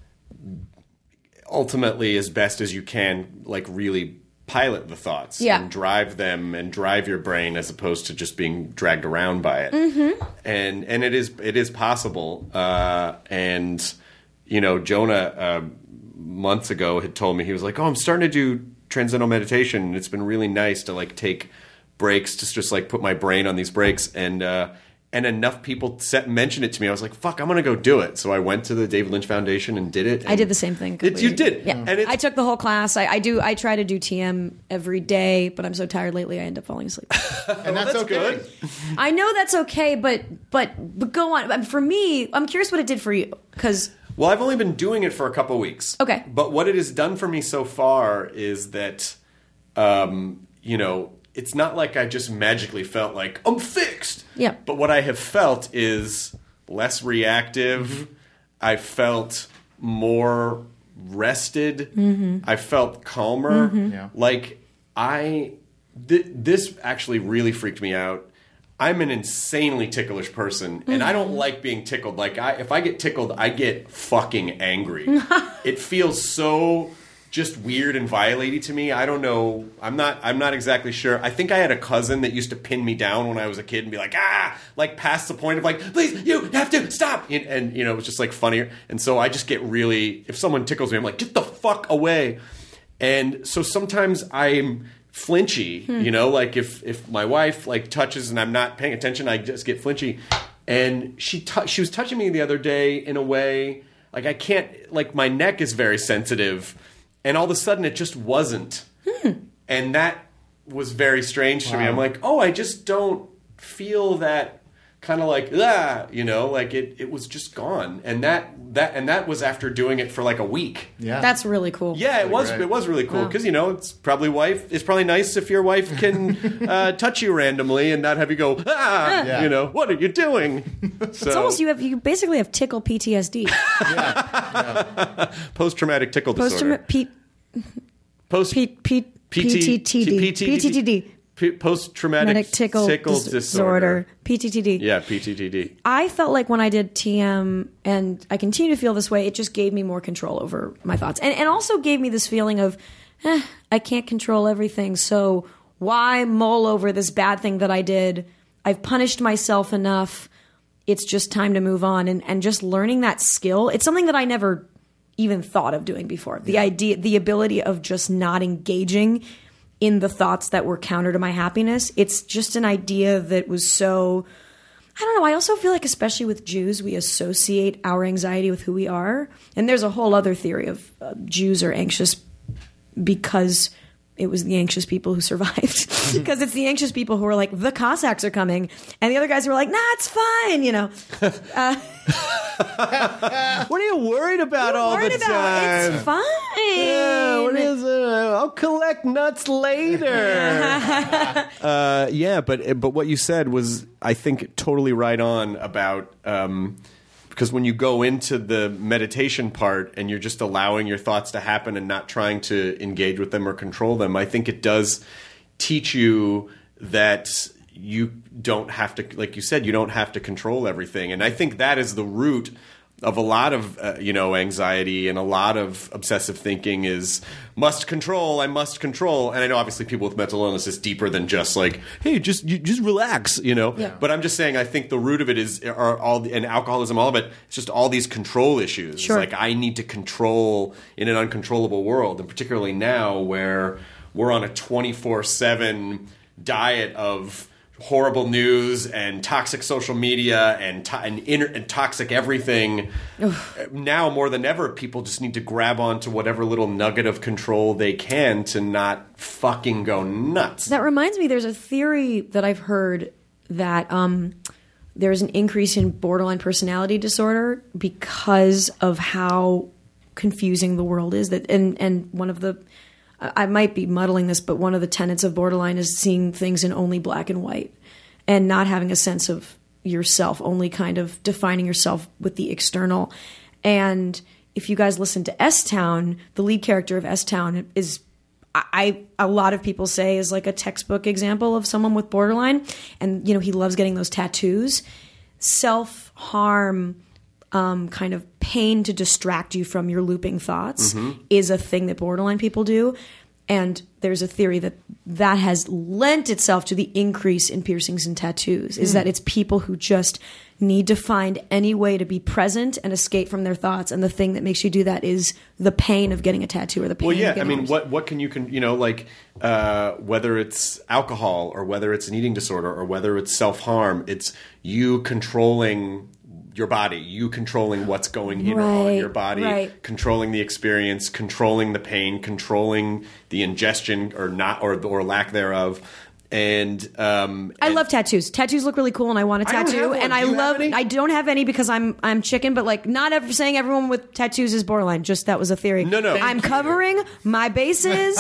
ultimately, as best as you can, like really pilot the thoughts Yeah. and drive them and drive your brain as opposed to just being dragged around by it. Mm-hmm. And and it is it is possible. Uh, and you know, Jonah uh, months ago had told me, he was like, "Oh, I'm starting to do transcendental meditation, and it's been really nice to like take breaks to just like put my brain on these breaks." And uh, and enough people set, mentioned it to me. I was like, "Fuck, I'm gonna go do it." So I went to the David Lynch Foundation and did it. I did the same thing. It, you did, Yeah, and it's, I took the whole class. I, I do. I try to do T M every day, but I'm so tired lately, I end up falling asleep. And that's, that's okay. good. I know that's okay, but but but go on. I mean, for me, I'm curious what it did for you, because Well, I've only been doing it for a couple weeks. Okay. But what it has done for me so far is that, um, you know, it's not like I just magically felt like I'm fixed. Yeah. But what I have felt is less reactive. Mm-hmm. I felt more rested. Mm-hmm. I felt calmer. Yeah. Like I, th- this actually really freaked me out. I'm an insanely ticklish person, and I don't like being tickled. Like, I, if I get tickled, I get fucking angry. It feels so just weird and violating to me. I don't know. I'm not. I'm not exactly sure. I think I had a cousin that used to pin me down when I was a kid and be like, ah, like past the point of like, please, you have to stop. And, and you know, it was just like funnier. And so I just get really. If someone tickles me, I'm like, get the fuck away. And so sometimes I'm flinchy, you know, like if, if my wife like touches and I'm not paying attention, I just get flinchy. And she t- she was touching me the other day in a way, like I can't, like my neck is very sensitive, and all of a sudden it just wasn't. And that was very strange to me. I'm like, oh, I just don't feel that kind of like, ah, you know, like it, it was just gone. And that, that, and that was after doing it for like a week. Yeah. that's really cool. Yeah, it was. great. It was really cool Wow. because you know it's probably wife. It's probably nice if your wife can uh, touch you randomly and not have you go, ah, Yeah. you know, what are you doing? So, It's almost you have you basically have tickle P T S D. post-traumatic tickle Post disorder. P Post P P P P T T D P T T D P- post-traumatic Traumatic tickle, tickle dis- disorder. P T T D. Yeah, P T T D. I felt like when I did T M, and I continue to feel this way, it just gave me more control over my thoughts. And, and also gave me this feeling of, eh, I can't control everything, so why mull over this bad thing that I did? I've punished myself enough. It's just time to move on. And, and just learning that skill, it's something that I never even thought of doing before. The idea, the ability of just not engaging in the thoughts that were counter to my happiness. It's just an idea that was so, I don't know. I also feel like, especially with Jews, we associate our anxiety with who we are. And there's a whole other theory of uh, Jews are anxious because it was the anxious people who survived. Because it's the anxious people who are like, the Cossacks are coming. And the other guys were like, nah, it's fine, you know. Uh, What are you worried about all worried the about time? it's fine. Yeah, what is it? I'll collect nuts later. uh, Yeah, but but what you said was, I think, totally right on about um, because when you go into the meditation part and you're just allowing your thoughts to happen and not trying to engage with them or control them, I think it does teach you that you don't have to, like you said, you don't have to control everything. And I think that is the root of a lot of uh, you know anxiety and a lot of obsessive thinking is must control. I must control. And I know obviously people with mental illness is deeper than just like, hey, just you, just relax, you know. Yeah. But I'm just saying, I think the root of it is are all the, and alcoholism, all of it. It's just all these control issues. Sure. It's like I need to control in an uncontrollable world, and particularly now where we're on a twenty-four seven diet of horrible news and toxic social media and to- and, inter- and toxic everything. Now more than ever, people just need to grab onto whatever little nugget of control they can to not fucking go nuts. That reminds me, there's a theory that I've heard that um, there's an increase in borderline personality disorder because of how confusing the world is. That and and one of the I might be muddling this, but one of the tenets of borderline is seeing things in only black and white and not having a sense of yourself, only kind of defining yourself with the external. And if you guys listen to S-Town, the lead character of S-Town is, I, a lot of people say is like a textbook example of someone with borderline. And, you know, he loves getting those tattoos. Self-harm, um, kind of pain to distract you from your looping thoughts mm-hmm. is a thing that borderline people do. And there's a theory that that has lent itself to the increase in piercings and tattoos, is mm. that it's people who just need to find any way to be present and escape from their thoughts. And the thing that makes you do that is the pain of getting a tattoo or the pain well, yeah, of getting I mean, arms. what what can you, can you know, like, uh, whether it's alcohol or whether it's an eating disorder or whether it's self-harm, it's you controlling your body, you controlling what's going in right, or on your body, right. controlling the experience, controlling the pain, controlling the ingestion or not or or lack thereof. And um, I and love tattoos. Tattoos look really cool, and I want a I don't tattoo. have one. And Do I you have love. any? I don't have any because I'm I'm chicken. But like, not ever saying everyone with tattoos is borderline. Just that was a theory. No, no. I'm covering my bases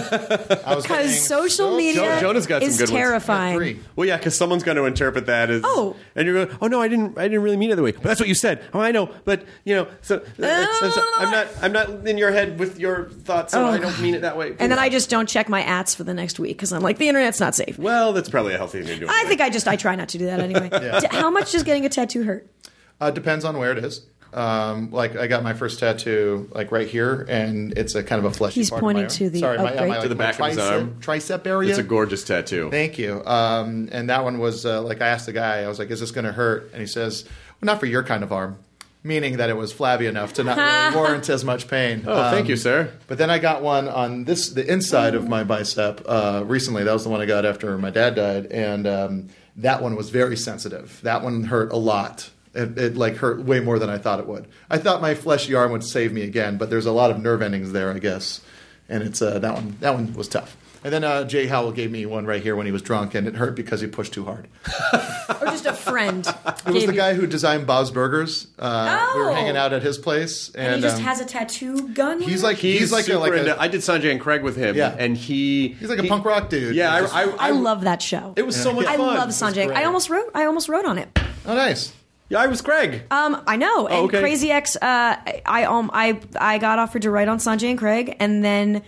because social media Jo- Jonah's got some is good ones. terrifying. Well, yeah, because someone's going to interpret that as Oh. and you're going, oh no, I didn't, I didn't really mean it that way. But that's what you said. Oh, I know, but you know, so that's, that's, I'm not, I'm not in your head with your thoughts, so Oh. I don't mean it that way. And then I just don't check my ats for the next week because I'm like, the internet's not safe. Well, that's probably a healthy thing to do. I think I just I try not to do that anyway. D- How much does getting a tattoo hurt? Uh, depends on where it is. Um, like I got my first tattoo like right here, and it's a kind of a fleshy He's part pointing of my to arm. the Sorry, my, upgrade. my, like, To the my back of his tricep, arm. tricep area. It's a gorgeous tattoo. Thank you. Um, and that one was uh, like I asked the guy, I was like, "Is this going to hurt?" And he says, "Well, not for your kind of arm." Meaning that it was flabby enough to not really warrant as much pain. Oh, thank Um, you, sir. But then I got one on this, the inside of my bicep uh, recently. That was the one I got after my dad died, and um, that one was very sensitive. That one hurt a lot. It, it like hurt way more than I thought it would. I thought my fleshy arm would save me again, but there's a lot of nerve endings there, I guess, and it's uh, that one. That one was tough. And then uh, Jay Howell gave me one right here when he was drunk, and it hurt because he pushed too hard. Or just a friend? It was the guy who designed Bob's Burgers. Uh, We were Oh. hanging out at his place, and, And he just um, has a tattoo gun. with he's him? like he's, He's, like a, super like into. a, I did Sanjay and Craig with him, Yeah. and he he's like a he- punk rock dude. Yeah, Just- I, I, I love that show. It was so much I fun. love Sanjay. great. I almost wrote. I almost wrote on it. oh nice. Yeah, I was Craig. Um, I know. And Oh, okay. Crazy X. Uh, I, I um, I I got offered to write on Sanjay and Craig, and then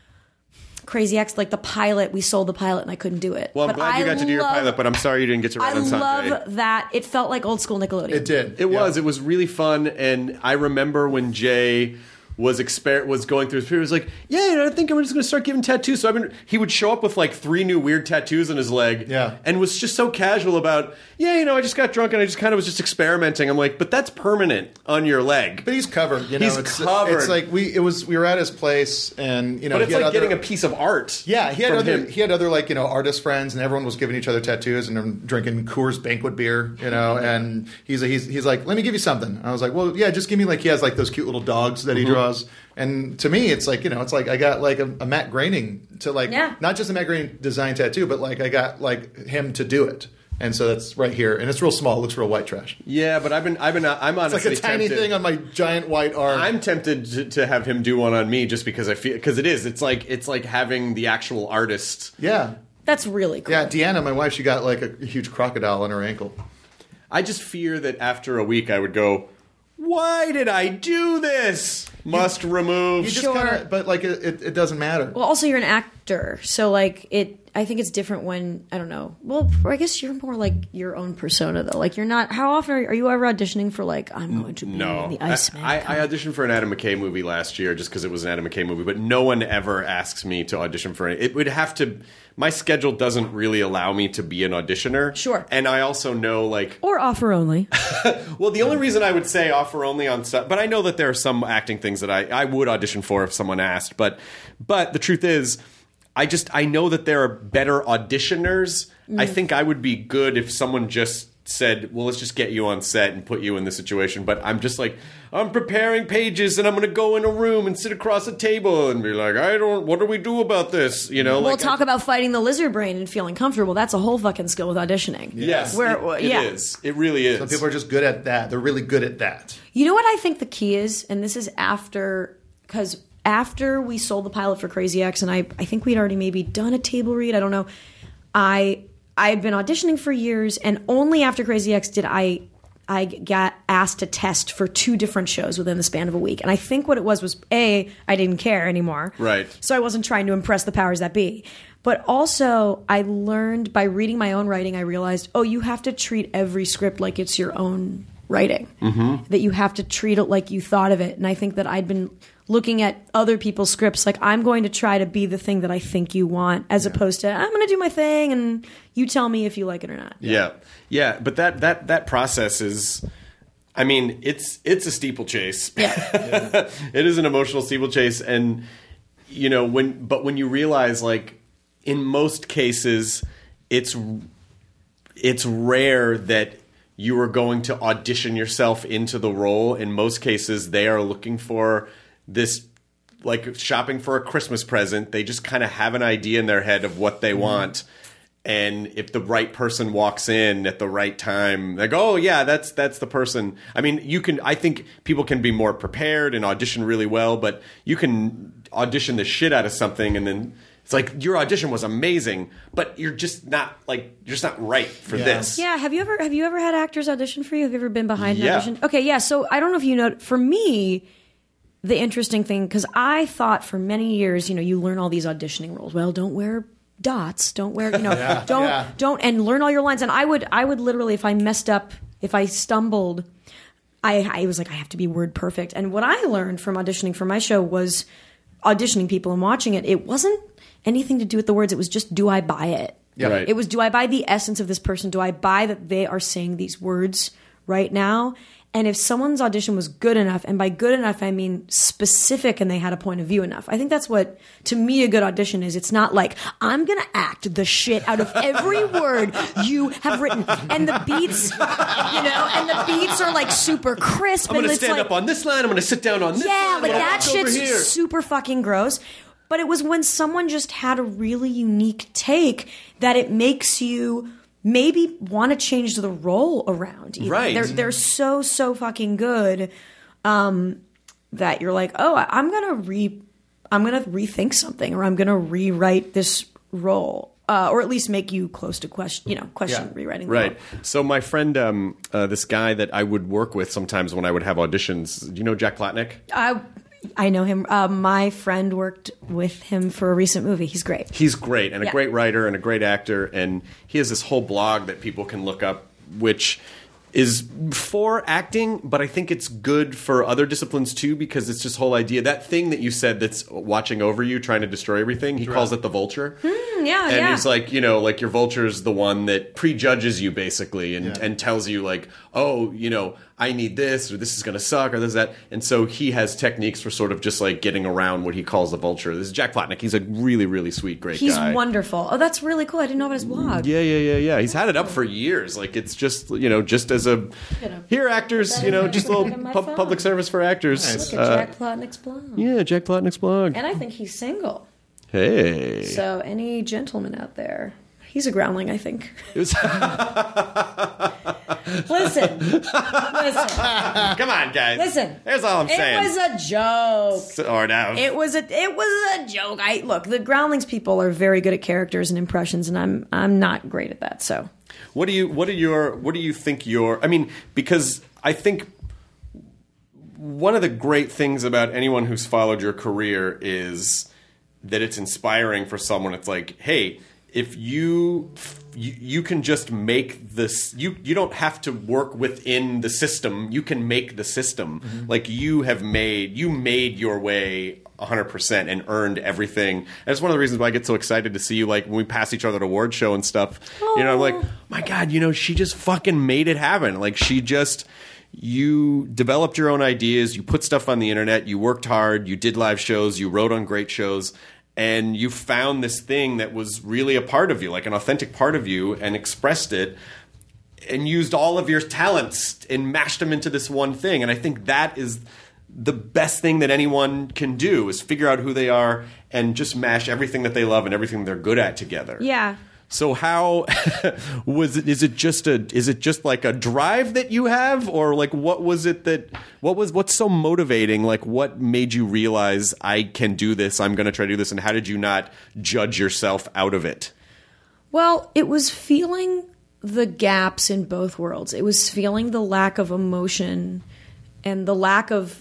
Crazy X, like the pilot, we sold the pilot, and I couldn't do it. Well, I'm But glad you I got to do your love- pilot, but I'm sorry you didn't get to I write on Sanjay. love that. It felt like old school Nickelodeon. It did. It Yeah. was. It was really fun, and I remember when Jay was exper- was going through his period. He was like, "Yeah, you know, I think I'm just going to start giving tattoos." So I've been. He would show up with like three new weird tattoos on his leg, Yeah. and was just so casual about, "Yeah, you know, I just got drunk and I just kind of was just experimenting." I'm like, "But that's permanent on your leg." But he's covered. You know, He's it's, covered. It's like we it was we were at his place, and you know, But it's he had like other, getting a piece of art. Yeah, he had from other him. he had other like you know artist friends, and everyone was giving each other tattoos and um, drinking Coors Banquet beer, you know. And he's he's he's like, "Let me give you something." I was like, "Well, yeah, just give me like he has like those cute little dogs that he Mm-hmm. draws." And to me, it's like you know, it's like I got like a, a Matt Groening to like Yeah. not just a Matt Groening design tattoo, but like I got like him to do it. And so that's right here, and it's real small. It looks real white trash. Yeah, but I've been. I've been. I'm It's honestly like a tiny tempted. thing on my giant white arm. I'm tempted to, to have him do one on me just because I feel because it is. It's like it's like having the actual artist. yeah. That's really cool. Yeah, Deanna, my wife, she got like a huge crocodile on her ankle. I just fear that after a week I would go, "Why did I do this?" Must remove. You just Sure. kind of, but like it, it, it doesn't matter. Well, also you're an actor, so like it. I think it's different when I don't know. Well, I guess you're more like your own persona though. Like you're not. How often are, are you ever auditioning for like I'm going to be No, in the Iceman? I, I, I auditioned for an Adam McKay movie last year just because it was an Adam McKay movie, but no one ever asks me to audition for it. It would have to. My schedule doesn't really allow me to be an auditioner. Sure. And I also know like. or offer only. Well, the only reason I would say offer only on stuff, but I know that there are some acting things that I, I would audition for if someone asked. But but the truth is, I just I know that there are better auditioners. Mm. I think I would be good if someone just said, well, let's just get you on set and put you in this situation. But I'm just like, I'm preparing pages and I'm going to go in a room and sit across a table and be like, I don't, what do we do about this? You know, We'll like, talk I, about fighting the lizard brain and feeling comfortable. That's a whole fucking skill with auditioning. Yes, Where, it, it yeah. is. It really is. Some people are just good at that. They're really good at that. You know what I think the key is, and this is after, because after we sold the pilot for Crazy Ex, and I, I think we'd already maybe done a table read, I don't know, I I had been auditioning for years, and only after Crazy Ex did I I got asked to test for two different shows within the span of a week. And I think what it was was, A, I didn't care anymore. Right. So I wasn't trying to impress the powers that be. But also, I learned by reading my own writing, I realized, oh, you have to treat every script like it's your own writing. Mm-hmm. That you have to treat it like you thought of it. And I think that I'd been looking at other people's scripts like, I'm going to try to be the thing that I think you want, as yeah. opposed to, I'm going to do my thing and you tell me if you like it or not. Yeah. Yeah. yeah but that, that, that process is, I mean, it's, it's a steeplechase. Yeah. yeah. It is an emotional steeplechase. And, you know, when, but when you realize, like, in most cases, it's, it's rare that you are going to audition yourself into the role. In most cases, they are looking for this, like shopping for a Christmas present. They just kind of have an idea in their head of what they mm-hmm. want. And if the right person walks in at the right time, like, oh yeah, that's that's the person. I mean, you can. I think people can be more prepared and audition really well, but you can audition the shit out of something, and then it's like your audition was amazing, but you're just not like you're just not right for yeah. this. Yeah. Have you ever have you ever had actors audition for you? Have you ever been behind an Yeah. audition? Okay. Yeah. So I don't know if you know. For me, the interesting thing, because I thought for many years, you know, you learn all these auditioning roles. Well, don't wear dots, don't wear, you know, yeah, don't, yeah. don't, and learn all your lines. And I would, I would literally, if I messed up, if I stumbled, I, I was like, I have to be word perfect. And what I learned from auditioning for my show was auditioning people and watching it. It wasn't anything to do with the words. It was just, do I buy it? Yep. Right. It was, do I buy the essence of this person? Do I buy that they are saying these words right now? And if someone's audition was good enough, and by good enough, I mean specific and they had a point of view enough. I think that's what, to me, a good audition is. It's not like, I'm going to act the shit out of every word you have written. And the beats, you know, and the beats are like super crisp. I'm going to and it's stand like, up on this line. I'm going to sit down on this yeah, line. like I'm that gonna walk over here. shit's super fucking gross. But it was when someone just had a really unique take that it makes you maybe want to change the role around. Even. Right. They're, they're so, so fucking good um, that you're like, oh, I'm going to re, I'm going to rethink something, or I'm going to rewrite this role. Uh, or at least make you close to question, you know, question Yeah. rewriting the Right. role. So my friend, um, uh, this guy that I would work with sometimes when I would have auditions, do you know Jack Platnick? I, I know him. Uh, my friend worked with him for a recent movie. He's great. He's great and a Yeah. great writer and a great actor. And he has this whole blog that people can look up, which is for acting, but I think it's good for other disciplines too, because it's this whole idea, that thing that you said that's watching over you, trying to destroy everything, he calls it the vulture. Mm, yeah, and yeah. he's like, you know, like your vulture is the one that prejudges you basically and, Yeah. and tells you like, oh, you know, I need this, or this is going to suck, or this, that. And so he has techniques for sort of just like getting around what he calls the vulture. This is Jack Platnick. He's a really, really sweet, great He's guy. wonderful. Oh, that's really cool. I didn't know about his blog. Yeah, yeah, yeah, yeah. He's had it up for years. Like, it's just, you know, just as a, here, actors, you know, just a little my pub- phone. public service for actors. Nice. Look at Uh, Jack Plotnick's blog. Yeah, Jack Plotnick's blog. And I think he's single. Hey. So any gentleman out there, he's a groundling, I think. It was- Listen. Listen. Come on, guys. Listen. That's all I'm saying. It was a joke. Sort of. It was a it was a joke. I look, the groundlings people are very good at characters and impressions, and I'm I'm not great at that. So What do you what are your what do you think your I mean, because I think one of the great things about anyone who's followed your career is that it's inspiring for someone. It's like, hey, if you you, you can just make this, you you don't have to work within the system. You can make the system. Mm-hmm. Like you have made you made your way one hundred percent and earned everything. And that's one of the reasons why I get so excited to see you, like, when we pass each other at award show and stuff. You know, I'm like, my God, you know, she just fucking made it happen. Like, she just, you developed your own ideas, you put stuff on the internet, you worked hard, you did live shows, you wrote on great shows, and you found this thing that was really a part of you, like an authentic part of you, and expressed it and used all of your talents and mashed them into this one thing. And I think that is the best thing that anyone can do, is figure out who they are and just mash everything that they love and everything they're good at together. Yeah. So how was it? Is it just a? Is it just like a drive that you have, or like what was it that? What was what's so motivating? Like what made you realize I can do this? I'm going to try to do this, and how did you not judge yourself out of it? Well, it was feeling the gaps in both worlds. It was feeling the lack of emotion and the lack of.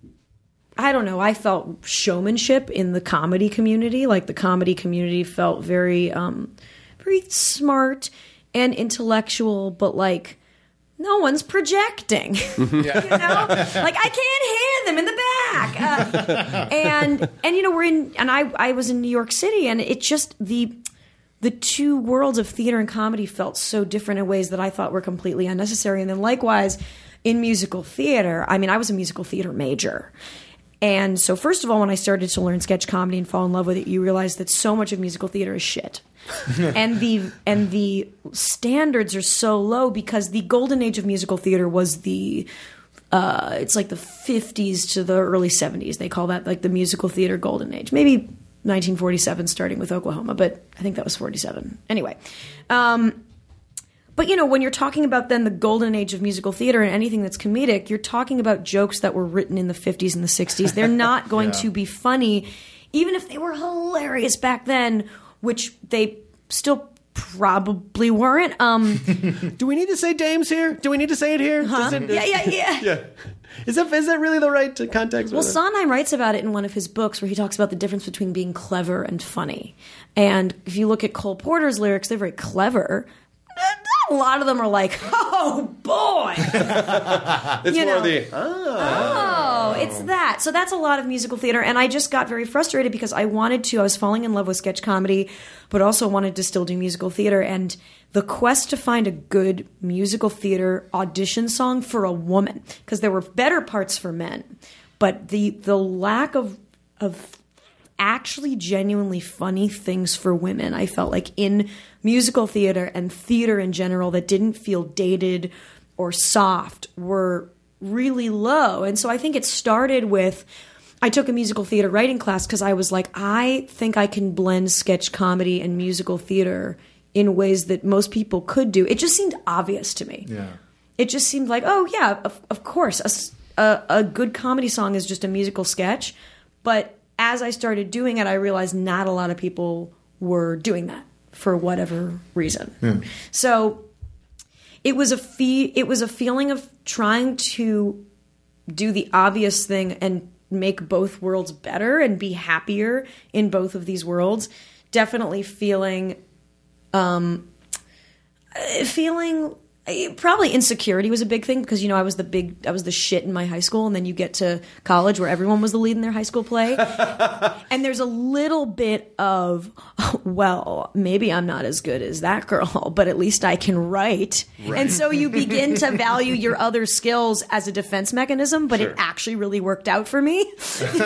I don't know. I felt showmanship in the comedy community. Like the comedy community felt very. Um, very smart and intellectual, but like no one's projecting. Yeah. You know, like I can't hear them in the back. Uh, and and you know we're in, and I I was in New York City, and it just the the two worlds of theater and comedy felt so different in ways that I thought were completely unnecessary. And then likewise in musical theater, I mean, I was a musical theater major. And so first of all, when I started to learn sketch comedy and fall in love with it, you realize that so much of musical theater is shit. and the and the standards are so low because the golden age of musical theater was the uh, it's like the fifties to the early seventies. They call that like the musical theater golden age. Maybe nineteen forty-seven starting with Oklahoma, but I think that was forty-seven. Anyway, um, but you know, when you're talking about then the golden age of musical theater and anything that's comedic, you're talking about jokes that were written in the fifties and the sixties. They're not going yeah. to be funny, even if they were hilarious back then, which they still probably weren't. Um, Do we need to say dames here? Do we need to say it here? Huh? It, yeah, yeah, yeah. yeah. Is that is that really the right context? Well, Sondheim writes about it in one of his books where he talks about the difference between being clever and funny. And if you look at Cole Porter's lyrics, they're very clever. A lot of them are like, oh, boy. It's you more know, the, oh. Oh, it's that. So that's a lot of musical theater. And I just got very frustrated because I wanted to, I was falling in love with sketch comedy, but also wanted to still do musical theater. And the quest to find a good musical theater audition song for a woman, because there were better parts for men, but the the lack of of actually genuinely funny things for women, I felt like in musical theater and theater in general that didn't feel dated or soft were really low. And so I think it started with, I took a musical theater writing class because I was like, I think I can blend sketch comedy and musical theater in ways that most people could do. It just seemed obvious to me. Yeah. It just seemed like, oh yeah, of, of course, a, a, a good comedy song is just a musical sketch. But as I started doing it, I realized not a lot of people were doing that for whatever reason. Yeah. So it was a fe- it was a feeling of trying to do the obvious thing and make both worlds better and be happier in both of these worlds. Definitely feeling, um, feeling. Probably insecurity was a big thing because, you know, I was the big, I was the shit in my high school, and then you get to college where everyone was the lead in their high school play. And there's a little bit of, well, maybe I'm not as good as that girl, but at least I can write. Right. And so you begin to value your other skills as a defense mechanism, but sure. It actually really worked out for me. And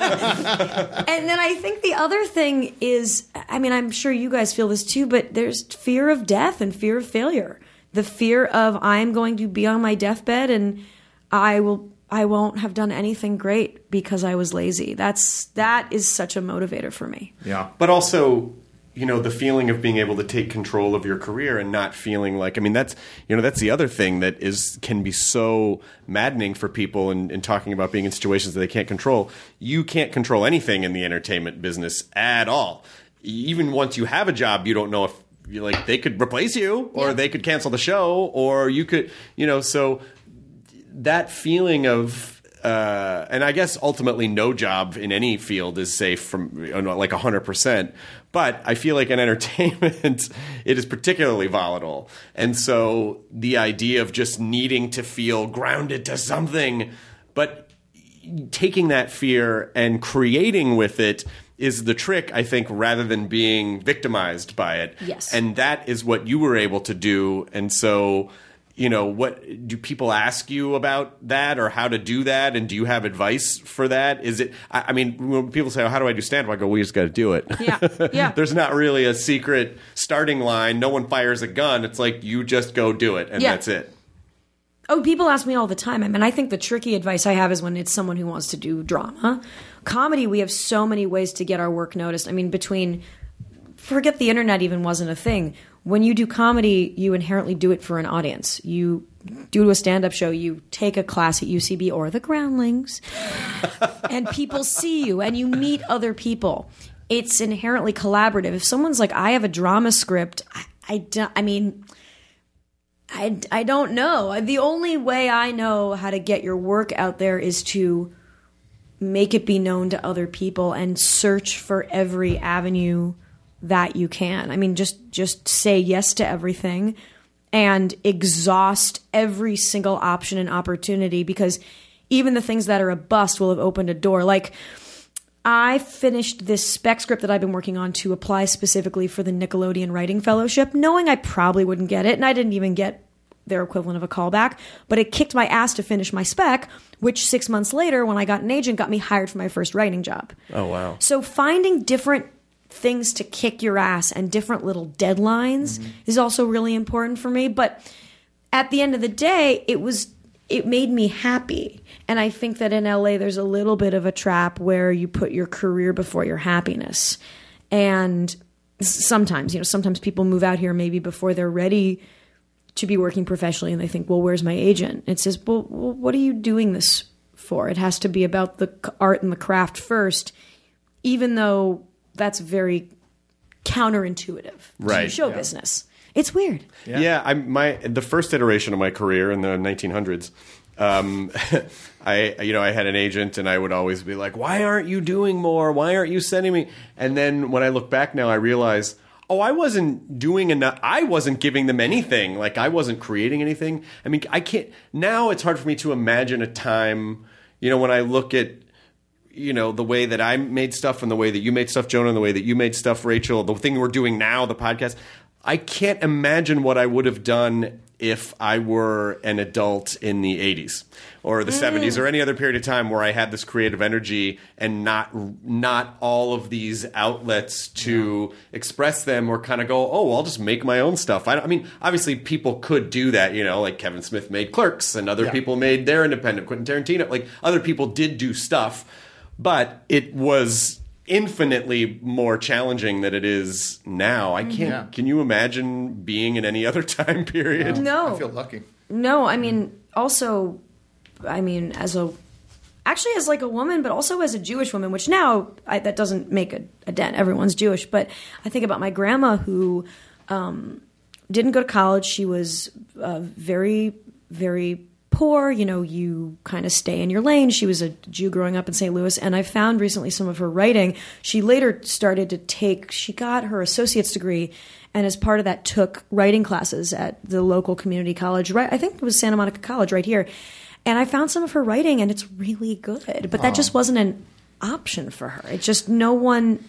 then I think the other thing is, I mean, I'm sure you guys feel this too, but there's fear of death and fear of failure. The fear of I'm going to be on my deathbed and I will I won't have done anything great because I was lazy. That's that is such a motivator for me. Yeah. But also, you know, the feeling of being able to take control of your career and not feeling like, I mean, that's, you know, that's the other thing that is can be so maddening for people in, in talking about being in situations that they can't control. You can't control anything in the entertainment business at all. Even once you have a job, you don't know if you like they could replace you or yeah. they could cancel the show or you could, you know, so that feeling of, uh, and I guess ultimately no job in any field is safe from you know, like one hundred percent. But I feel like in entertainment, it is particularly volatile. And so the idea of just needing to feel grounded to something, but taking that fear and creating with it is the trick, I think, rather than being victimized by it. Yes. And that is what you were able to do. And so you know, what do people ask you about that or how to do that? And do you have advice for that? Is it, I, I mean, when people say, oh, how do I do stand-up? I go, we just got to do it. Yeah. Yeah. There's not really a secret starting line. No one fires a gun. It's like, you just go do it. And Yeah. that's it. Oh, people ask me all the time. I mean, I think the tricky advice I have is when it's someone who wants to do drama. Comedy, we have so many ways to get our work noticed. I mean, between, forget the internet even wasn't a thing. When you do comedy, you inherently do it for an audience. You do a stand-up show, you take a class at U C B or the Groundlings, and people see you, and you meet other people. It's inherently collaborative. If someone's like, I have a drama script, I, I, do, I mean... I, I don't know. The only way I know how to get your work out there is to make it be known to other people and search for every avenue that you can. I mean, just just say yes to everything and exhaust every single option and opportunity, because even the things that are a bust will have opened a door. Like, I finished this spec script that I've been working on to apply specifically for the Nickelodeon Writing Fellowship, knowing I probably wouldn't get it, and I didn't even get their equivalent of a callback, but it kicked my ass to finish my spec, which six months later, when I got an agent, got me hired for my first writing job. Oh, wow. So finding different things to kick your ass and different little deadlines mm-hmm. is also really important for me. But at the end of the day, it was it made me happy. And I think that in L A, there's a little bit of a trap where you put your career before your happiness. And sometimes, you know, sometimes people move out here maybe before they're ready to be working professionally, and they think, well, where's my agent? It says, well, well, what are you doing this for? It has to be about the art and the craft first, even though that's very counterintuitive right. to show yeah. business. It's weird. Yeah, yeah I, my the first iteration of my career in the nineteen hundreds, um, I you know I had an agent, and I would always be like, "Why aren't you doing more? Why aren't you sending me?" And then when I look back now, I realize, oh, I wasn't doing enough. I wasn't giving them anything. Like, I wasn't creating anything. I mean, I can't now. It's hard for me to imagine a time. You know, when I look at, you know, the way that I made stuff and the way that you made stuff, Jonah, and the way that you made stuff, Rachel, the thing we're doing now, the podcast. I can't imagine what I would have done if I were an adult in the eighties or the mm. seventies or any other period of time where I had this creative energy and not not all of these outlets to yeah. express them or kind of go, oh, I'll just make my own stuff. I, I mean, obviously people could do that, you know, like Kevin Smith made Clerks and other yeah. people made their independent, Quentin Tarantino. Like, other people did do stuff, but it was infinitely more challenging than it is now. I can't. Yeah. Can you imagine being in any other time period? No, I feel lucky. No, I mean, also, I mean, as a actually as like a woman, but also as a Jewish woman, which now I, that doesn't make a, a dent. Everyone's Jewish, but I think about my grandma who um, didn't go to college. She was uh, very, very poor, you know, you kind of stay in your lane. She was a Jew growing up in Saint Louis, and I found recently some of her writing. She later started to take, she got her associate's degree, and as part of that took writing classes at the local community college, right? I think it was Santa Monica College right here. And I found some of her writing, and it's really good. But that oh. just wasn't an option for her. It just, no one,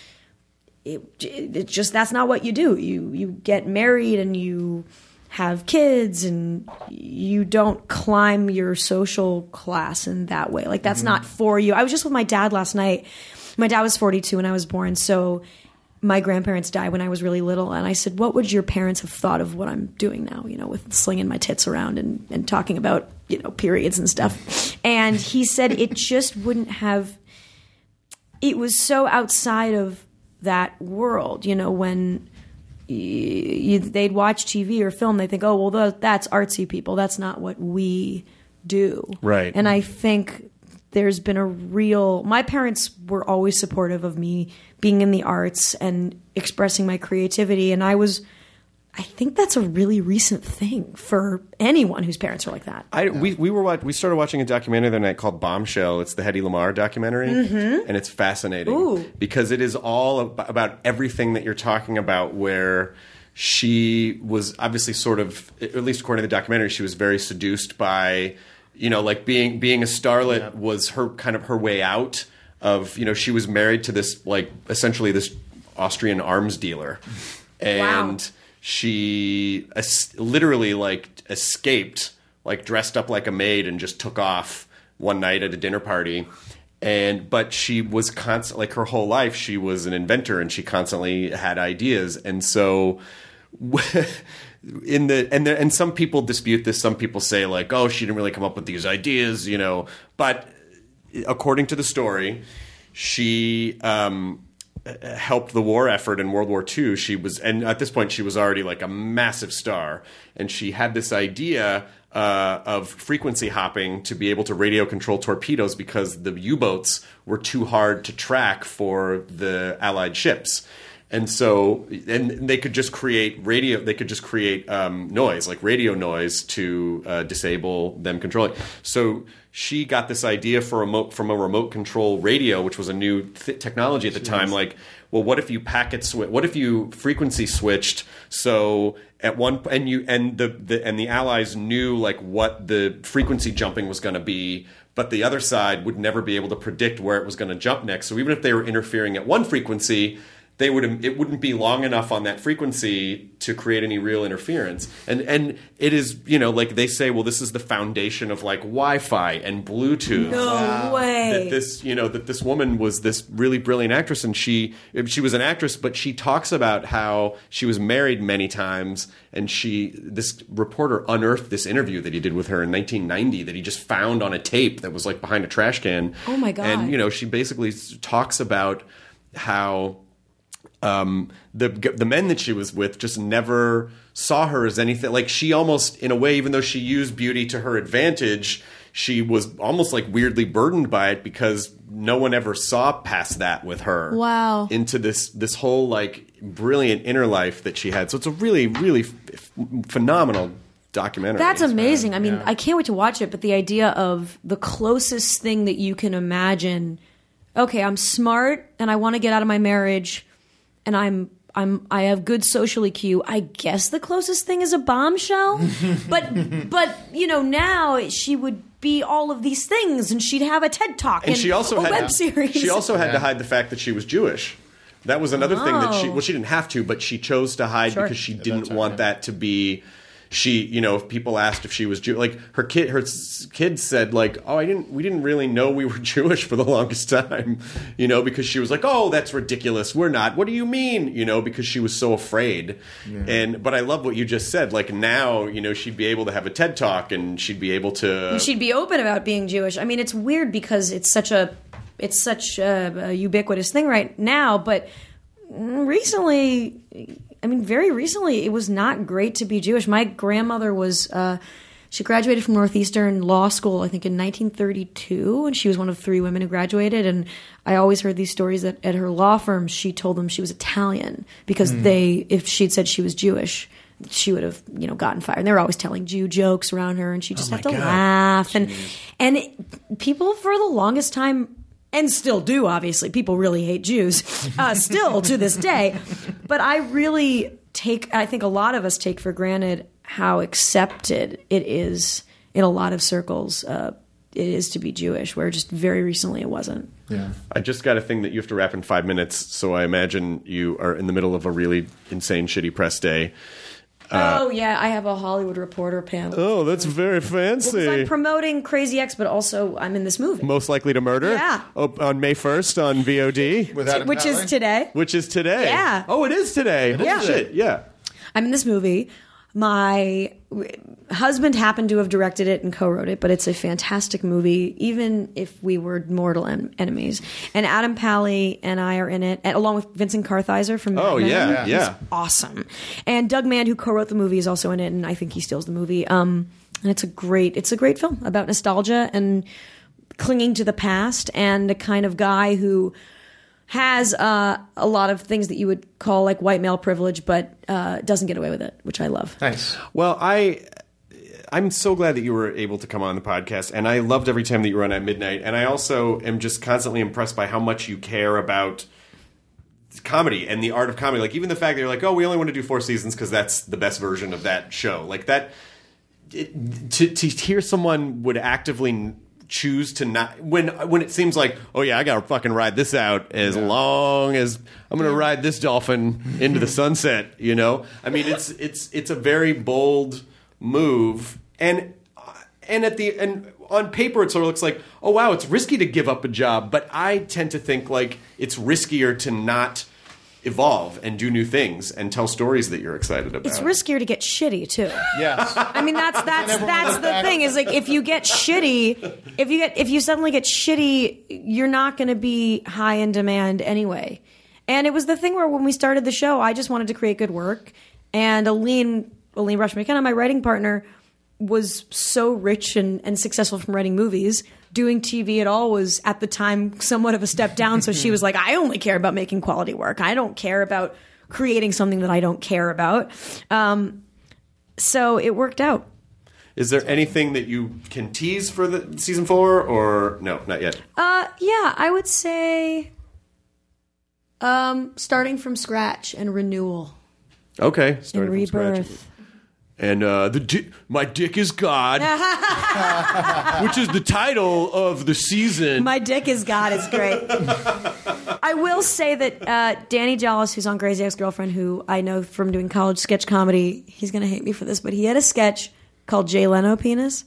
it, it just, that's not what you do. You, you get married and you have kids, and you don't climb your social class in that way. Like, that's mm-hmm. not for you. I was just with my dad last night. My dad was forty-two when I was born, so my grandparents died when I was really little, and I said, what would your parents have thought of what I'm doing now, you know, with slinging my tits around and, and talking about, you know, periods and stuff. And he said it just wouldn't have, it was so outside of that world, you know, when You, they'd watch T V or film, they think, oh, well, the, that's artsy people. That's not what we do. Right. And I think there's been a real... My parents were always supportive of me being in the arts and expressing my creativity. And I was... I think that's a really recent thing for anyone whose parents are like that. I, we we were we started watching a documentary the other night called Bombshell. It's the Hedy Lamarr documentary, mm-hmm. and it's fascinating Ooh. because it is all ab- about everything that you're talking about. Where she was obviously sort of, at least according to the documentary, she was very seduced by, you know, like being being a starlet yeah. was her kind of her way out of, you know, she was married to this like essentially this Austrian arms dealer, and. Wow. she es- literally like escaped, like dressed up like a maid and just took off one night at a dinner party. And but she was constant, like her whole life, she was an inventor and she constantly had ideas. And so in the and there, and some people dispute this. Some people say like, oh, she didn't really come up with these ideas, you know. But according to the story, she um, helped the war effort in World War Two. She was, and at this point, she was already like a massive star, and she had this idea uh, of frequency hopping to be able to radio control torpedoes because the U-boats were too hard to track for the Allied ships. And so, and they could just create radio. They could just create um, noise, like radio noise, to uh, disable them controlling. So she got this idea for a remote, from a remote control radio, which was a new th- technology at the time. Like, well, what if you packet switch? What if you frequency switched? So at one and you and the, the and the Allies knew like what the frequency jumping was going to be, but the other side would never be able to predict where it was going to jump next. So even if they were interfering at one frequency, they would it wouldn't be long enough on that frequency to create any real interference. And and it is, you know, like they say, well, this is the foundation of like Wi-Fi and Bluetooth. No wow. way. That this, you know, that this woman was this really brilliant actress, and she she was an actress, but she talks about how she was married many times, and she this reporter unearthed this interview that he did with her in nineteen ninety that he just found on a tape that was like behind a trash can. Oh my God. And you know, she basically talks about how Um, the the men that she was with just never saw her as anything. Like she almost, in a way, even though she used beauty to her advantage, she was almost like weirdly burdened by it because no one ever saw past that with her. Wow. Into this this whole like brilliant inner life that she had. So it's a really really f- phenomenal documentary. That's amazing. I mean, Yeah. I can't wait to watch it. But the idea of the closest thing that you can imagine. Okay, I'm smart and I want to get out of my marriage. And I'm I'm I have good social E Q. I guess the closest thing is a bombshell. but but you know, now she would be all of these things, and she'd have a TED Talk and, and she also a had web series. She also had Yeah. to hide the fact that she was Jewish. That was another thing that she Oh. well, she didn't have to, but she chose to hide Sure. because she didn't time, want yeah. that to be. She, you know, if people asked if she was Jewish, like her kid, her s- kids said, like, "Oh, I didn't, we didn't really know we were Jewish for the longest time," you know, because she was like, "Oh, that's ridiculous. We're not. What do you mean?" You know, because she was so afraid. And but I love what you just said. Like now, you know, she'd be able to have a TED Talk and she'd be able to. She'd be open about being Jewish. I mean, it's weird because it's such a it's such a, a ubiquitous thing right now, but recently. I mean, very recently, it was not great to be Jewish. My grandmother was, uh, she graduated from Northeastern Law School, I think, in nineteen thirty-two, and she was one of three women who graduated. And I always heard these stories that at her law firm, she told them she was Italian because mm. they, if she'd said she was Jewish, she would have, you know, gotten fired. And they were always telling Jew jokes around her, and she just oh had to God. laugh. And and it, people for the longest time. And still do, obviously. People really hate Jews, uh, still to this day. But I really take, I think a lot of us take for granted how accepted it is in a lot of circles. Uh, it is to be Jewish, where just very recently it wasn't. Yeah. I just got a thing that you have to wrap in five minutes, so I imagine you are in the middle of a really insane, shitty press day. Uh, oh, yeah, I have a Hollywood Reporter panel. Oh, that's very fancy. Well, 'cause I'm promoting Crazy Ex, but also I'm in this movie. Most Likely to Murder? Yeah. Oh, on May first on V O D. With Adam Which Pally? is today. Which is today. Yeah. Oh, it is today. Holy Yeah. shit, yeah. I'm in this movie. My husband happened to have directed it and co-wrote it, but it's a fantastic movie, even if we were mortal en- enemies. And Adam Pally and I are in it, and along with Vincent Kartheiser from Mad Oh, Men. yeah, He's yeah. awesome. And Doug Mann, who co-wrote the movie, is also in it, and I think he steals the movie. Um, and it's a great, it's a great film about nostalgia and clinging to the past, and a kind of guy who has uh, a lot of things that you would call like white male privilege, but uh, doesn't get away with it, which I love. Nice. Well, I, I'm so glad that you were able to come on the podcast, and I loved every time that you were on at midnight. And I also am just constantly impressed by how much you care about comedy and the art of comedy. Like even the fact that you're like, oh, we only want to do four seasons because that's the best version of that show. Like that, it, to to hear someone would actively choose to not when when it seems like, oh yeah, I gotta fucking ride this out as yeah. long as I'm gonna ride this dolphin into the sunset, you know? I mean, it's it's it's a very bold move, and and at the and on paper it sort of looks like, oh wow, it's risky to give up a job, but I tend to think like it's riskier to not evolve and do new things and tell stories that you're excited about. It's riskier to get shitty too. Yes. I mean that's that's that's the thing is like if you get shitty, if you get if you suddenly get shitty, you're not going to be high in demand anyway. And it was the thing where when we started the show, I just wanted to create good work, and Aline Aline Rush McKenna, my writing partner, was so rich and, and successful from writing movies. Doing T V at all was at the time somewhat of a step down. So she was like, I only care about making quality work. I don't care about creating something that I don't care about. Um, so it worked out. Is there anything that you can tease for the season four, or no, not yet? Uh, yeah, I would say um, starting from scratch and renewal. Okay, starting and from rebirth. Scratch. And uh, the di- My Dick is God, which is the title of the season. My Dick is God is great. I will say that uh, Danny Jollis, who's on Crazy Ex-Girlfriend, who I know from doing college sketch comedy, he's going to hate me for this, but he had a sketch called Jay Leno Penis.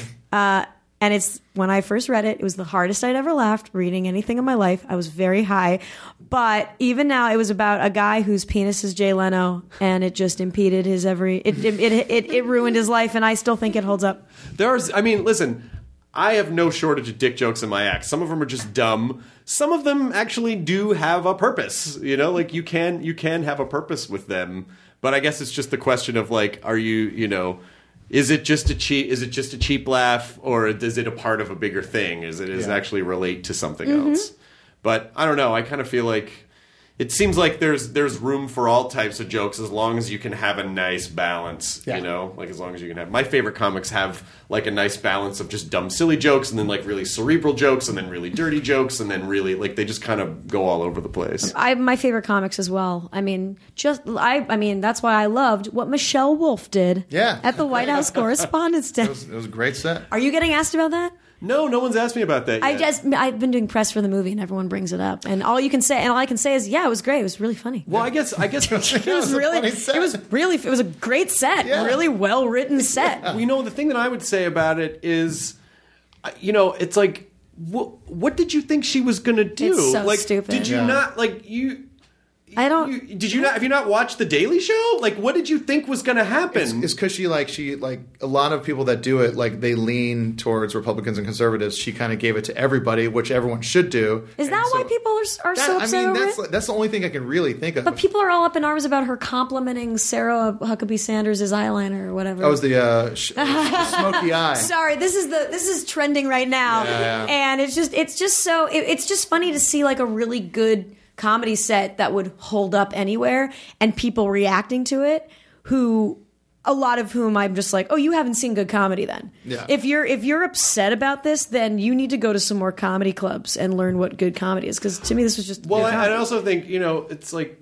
Uh, and it's when I first read it, it was the hardest I'd ever laughed reading anything in my life. I was very high. But even now, it was about a guy whose penis is Jay Leno, and it just impeded his every... It, it, it, it, it ruined his life, and I still think it holds up. There's... I mean, listen, I have no shortage of dick jokes in my act. Some of them are just dumb. Some of them actually do have a purpose. You know, like, you can you can have a purpose with them. But I guess it's just the question of, like, are you, you know... Is it just a cheap? Is it just a cheap laugh, or is it a part of a bigger thing? Is it is Yeah. it actually relate to something Mm-hmm. else? But I don't know. I kind of feel like it seems like there's there's room for all types of jokes as long as you can have a nice balance. Yeah. You know, like as long as you can have. My favorite comics have like a nice balance of just dumb, silly jokes, and then like really cerebral jokes, and then really dirty jokes, and then really like they just kind of go all over the place. I my favorite comics as well. I mean, just I. I mean, that's why I loved what Michelle Wolf did. Yeah. At the White House Correspondents' It Day. was, it was a great set. Are you getting asked about that? No, no one's asked me about that yet. I just I've been doing press for the movie, and everyone brings it up, and all you can say, and all I can say is, yeah, it was great. It was really funny. Well, I guess I guess It was a really, funny set. it was really, it was a great set, Yeah. really well written set. Well, you know, the thing that I would say about it is, uh, you know, it's like, what, what did you think she was going to do? It's so like, stupid. Did you Yeah. not, like, you... I don't. You, did you not? Have you not watched The Daily Show? Like, what did you think was going to happen? It's because she like she like a lot of people that do it like they lean towards Republicans and conservatives. She kind of gave it to everybody, which everyone should do. Is And that so- why people are, are That- so I upset mean, over that's it? that's the only thing I can really think of. But people are all up in arms about her complimenting Sarah Huckabee Sanders' eyeliner or whatever. that was the uh, sh- smoky eye. Sorry, this is the this is trending right now, Yeah. and it's just it's just so it, it's just funny to see like a really good comedy set that would hold up anywhere, and people reacting to it who. A lot of whom I'm just like, oh, you haven't seen good comedy then. Yeah. If you're if you're upset about this, then you need to go to some more comedy clubs and learn what good comedy is. Because to me, this was just well, good I, comedy. I also think, you know, it's like,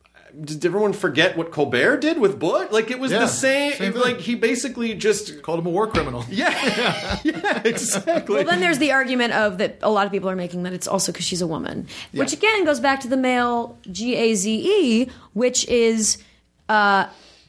did everyone forget what Colbert did with Bush? Like, it was Yeah, the same. same thing. Like, he basically just Called him a war criminal. yeah, yeah, exactly. Well, then there's the argument of that a lot of people are making that it's also because she's a woman, which Yeah. again goes back to the male G A Z E, which is uh,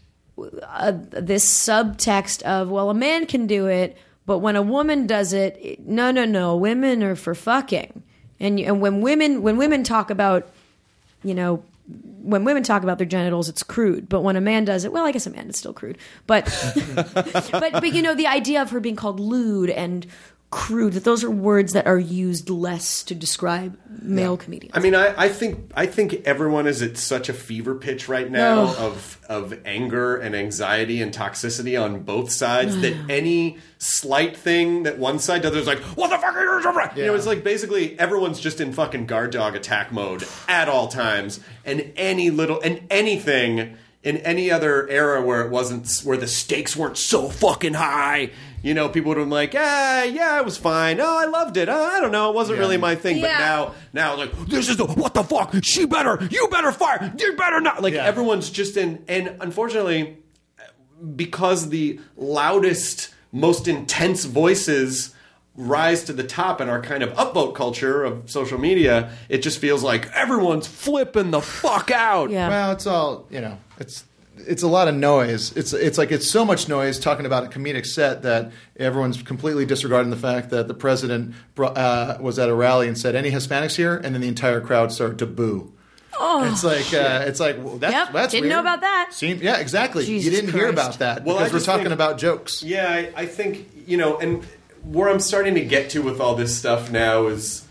uh, this subtext of, well, a man can do it, but when a woman does it, it- no, no, no, women are for fucking, and you- and when women when women talk about, you know. When women talk about their genitals, it's crude. But when a man does it, well, I guess a man is still crude. But, but, but you know, the idea of her being called lewd and crude, that those are words that are used less to describe male comedians. I mean, I, I think I think everyone is at such a fever pitch right now Ugh. of of anger and anxiety and toxicity on both sides that any slight thing that one side does is like, what the fuck are you doing? You know, it's like basically everyone's just in fucking guard dog attack mode at all times, and any little and anything in any other era where it wasn't where the stakes weren't so fucking high. You know, people would have been like, ah, yeah, it was fine. Oh, I loved it. Oh, I don't know. It wasn't Yeah. really my thing. But Yeah. now, now, like, this is the, what the fuck? She better, you better fire. You better not. Like, Yeah. everyone's just in, and unfortunately, because the loudest, most intense voices rise to the top in our kind of upvote culture of social media, it just feels like everyone's flipping the fuck out. Yeah. Well, it's all, you know, it's it's a lot of noise. It's it's like it's so much noise talking about a comedic set that everyone's completely disregarding the fact that the president brought, uh, was at a rally and said, "Any Hispanics here?" And then the entire crowd started to boo. Oh, it's like uh, it's like well, that's Yep, that's didn't weird. know about that. Seem, yeah, exactly. Jesus you didn't hear Christ. about that Well, I because we're just talking think- about jokes. Yeah, I, I think, you know, and where I'm starting to get to with all this stuff now is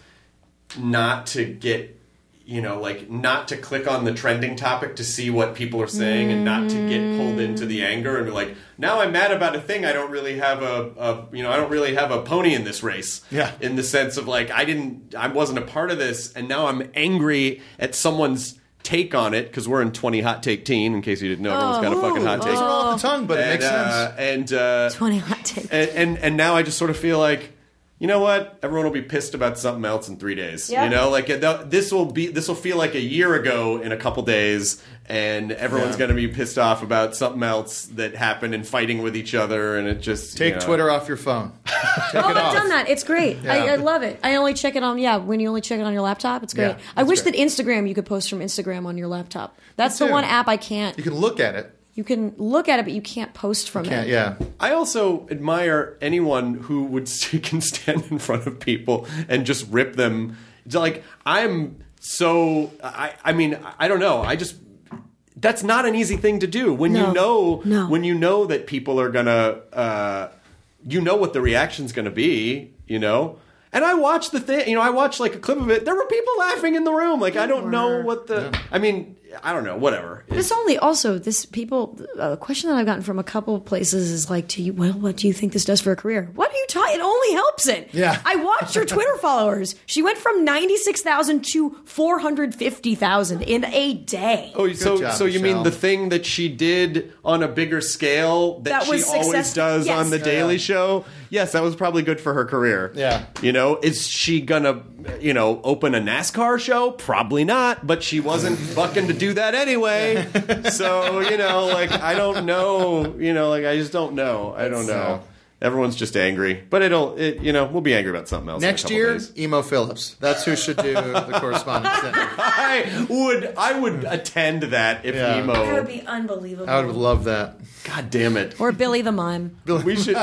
not to get, you know, like not to click on the trending topic to see what people are saying and not to get pulled into the anger and be like, now I'm mad about a thing. I don't really have a, a you know, I don't really have a pony in this race. Yeah. In the sense of like, I didn't, I wasn't a part of this, and now I'm angry at someone's take on it because we're in twenty hot take teen. In case you didn't know, everyone's got a fucking hot It take. doesn't roll off the tongue, but it and, makes uh, sense. and uh, twenty hot takes. and, and and now I just sort of feel like, you know what? Everyone will be pissed about something else in three days. Yeah. You know, like uh, this will be this will feel like a year ago in a couple days, and everyone's Yeah. going to be pissed off about something else that happened and fighting with each other, and it just Take you know. Twitter off your phone. Take Oh, it I've off. done that. It's great. Yeah. I, I love it. I only check it on, yeah, when you only check it on your laptop, it's great. Yeah, I that's wish great. that Instagram, you could post from Instagram on your laptop. That's Me the too. one app I can't. You can look at it. You can look at it, but you can't post from Can't, it. yeah. I also admire anyone who would can stand in front of people and just rip them. It's like I'm so. I. I mean, I don't know. I just. That's not an easy thing to do when No. you know No. when you know that people are gonna. Uh, you know what the reaction's gonna be. You know. And I watched the thing, you know, I watched like a clip of it. There were people laughing in the room. Like, I don't know what the, I mean, I don't know, whatever. But it's only also this people. A question that I've gotten from a couple of places is like, "Do you well? What do you think this does for a career? What are you talking? It only helps it." Yeah. I watched her Twitter followers. She went from ninety six thousand to four hundred fifty thousand in a day. Oh, so job, so you Michelle. mean the thing that she did on a bigger scale that, That she was always success- does yes. on the Yeah, Daily yeah. Show? Yes, that was probably good for her career. Yeah. You know, is she gonna, you know, open a NASCAR show? Probably not, but she wasn't fucking to do that anyway. So, you know, like I don't know, you know, like I just don't know. I don't know. Everyone's just angry, but it'll, it, you know, we'll be angry about something else. in a Next couple year, days. Emo Phillips. That's who should do the correspondence thing. I would, I would attend that if Yeah. emo. That would be unbelievable. I would love that. God damn it. Or Billy the Mime. We should.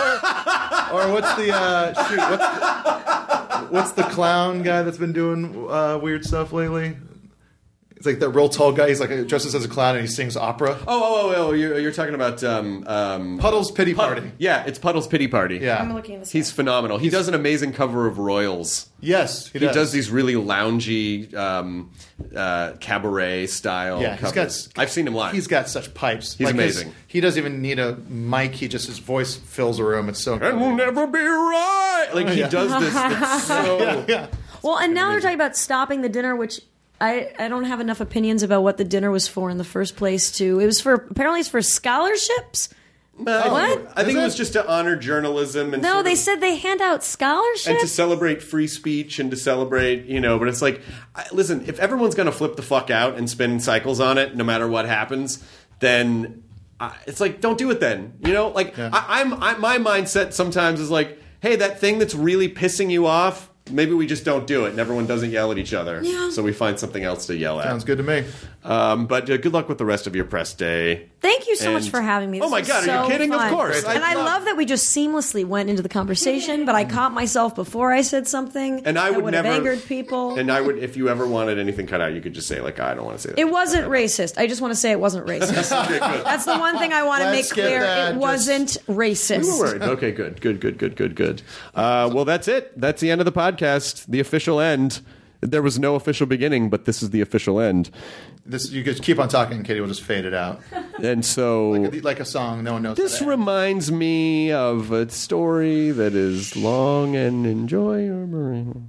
Or what's the uh, shoot? What's the, what's the clown guy that's been doing uh, weird stuff lately? It's like that real tall guy. He's like dresses as a clown and he sings opera. Oh, oh, oh, oh! You're, you're talking about um, um, Puddle's Pity Pud- Party. Yeah, it's Puddle's Pity Party. Yeah. I'm looking at this. He's phenomenal. He does an amazing cover of Royals. Yes, he He does. does these really loungy um, uh, cabaret style Yeah, he's covers. got. I've seen him live. He's got such pipes. He's Like his- amazing. he doesn't even need a mic. He just his voice fills a room. It's so. and we'll never be right. Like he yeah. does this. It's so. Yeah, yeah. Well, and now they're talking about stopping the dinner, which I, I don't have enough opinions about what the dinner was for in the first place. To it was for apparently it's for scholarships. No, I think, What? I think Is it was it? just to honor journalism and No, sort they of- said they hand out and to scholarships. celebrate free speech and to celebrate, you know, but it's like, I, listen, if everyone's going to flip the fuck out and spin cycles on it, no matter what happens, then I, it's like, don't do it then. You know, like Yeah. I, I'm, I, my mindset sometimes is like, hey, that thing that's really pissing you off, maybe we just don't do it and everyone doesn't yell at each other. Yeah. So we find something else to yell at. Sounds good to me. Um, but uh, good luck with the rest of your press day. Thank you so much And- for having me. Oh This my was God, are you so kidding? Of fun. course. And I love that we just seamlessly went into the conversation, but I caught myself before I said something. And I that would have never angered people. And I would, if you ever wanted anything cut out, you could just say like, I don't want to say that. It wasn't racist. I just want to say it wasn't racist. That's the one thing I want to Let's make skip clear. that. It Just- wasn't racist. We were worried. Okay, good, good, good, good, good, good. Uh, well, that's it. That's the end of the podcast. The official end. There was no official beginning, but this is the official end. This you could keep on talking, and Katie will just fade it out And so like a, like a song. No one knows. this how to end. reminds me of a story that is long and enjoyable.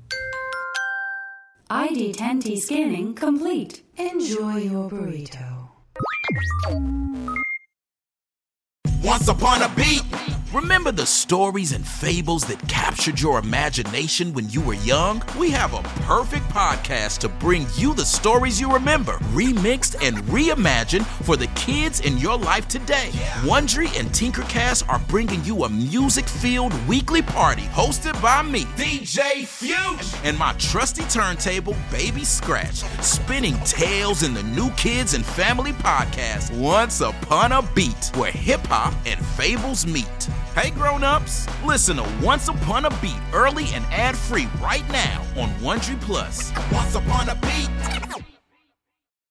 I D ten T scanning complete. Enjoy your burrito. Once upon a beat, Remember the stories and fables that captured your imagination when you were young? We have a perfect podcast to bring you the stories you remember, remixed and reimagined for the kids in your life today. Wondery and Tinkercast are bringing you a music-filled weekly party hosted by me, D J Fuge, and my trusty turntable, Baby Scratch, spinning tales in the New Kids and Family podcast, Once Upon a Beat, where hip-hop and fables meet. Hey grown-ups, listen to Once Upon a Beat early and ad-free right now on Wondery Plus. Once Upon a Beat.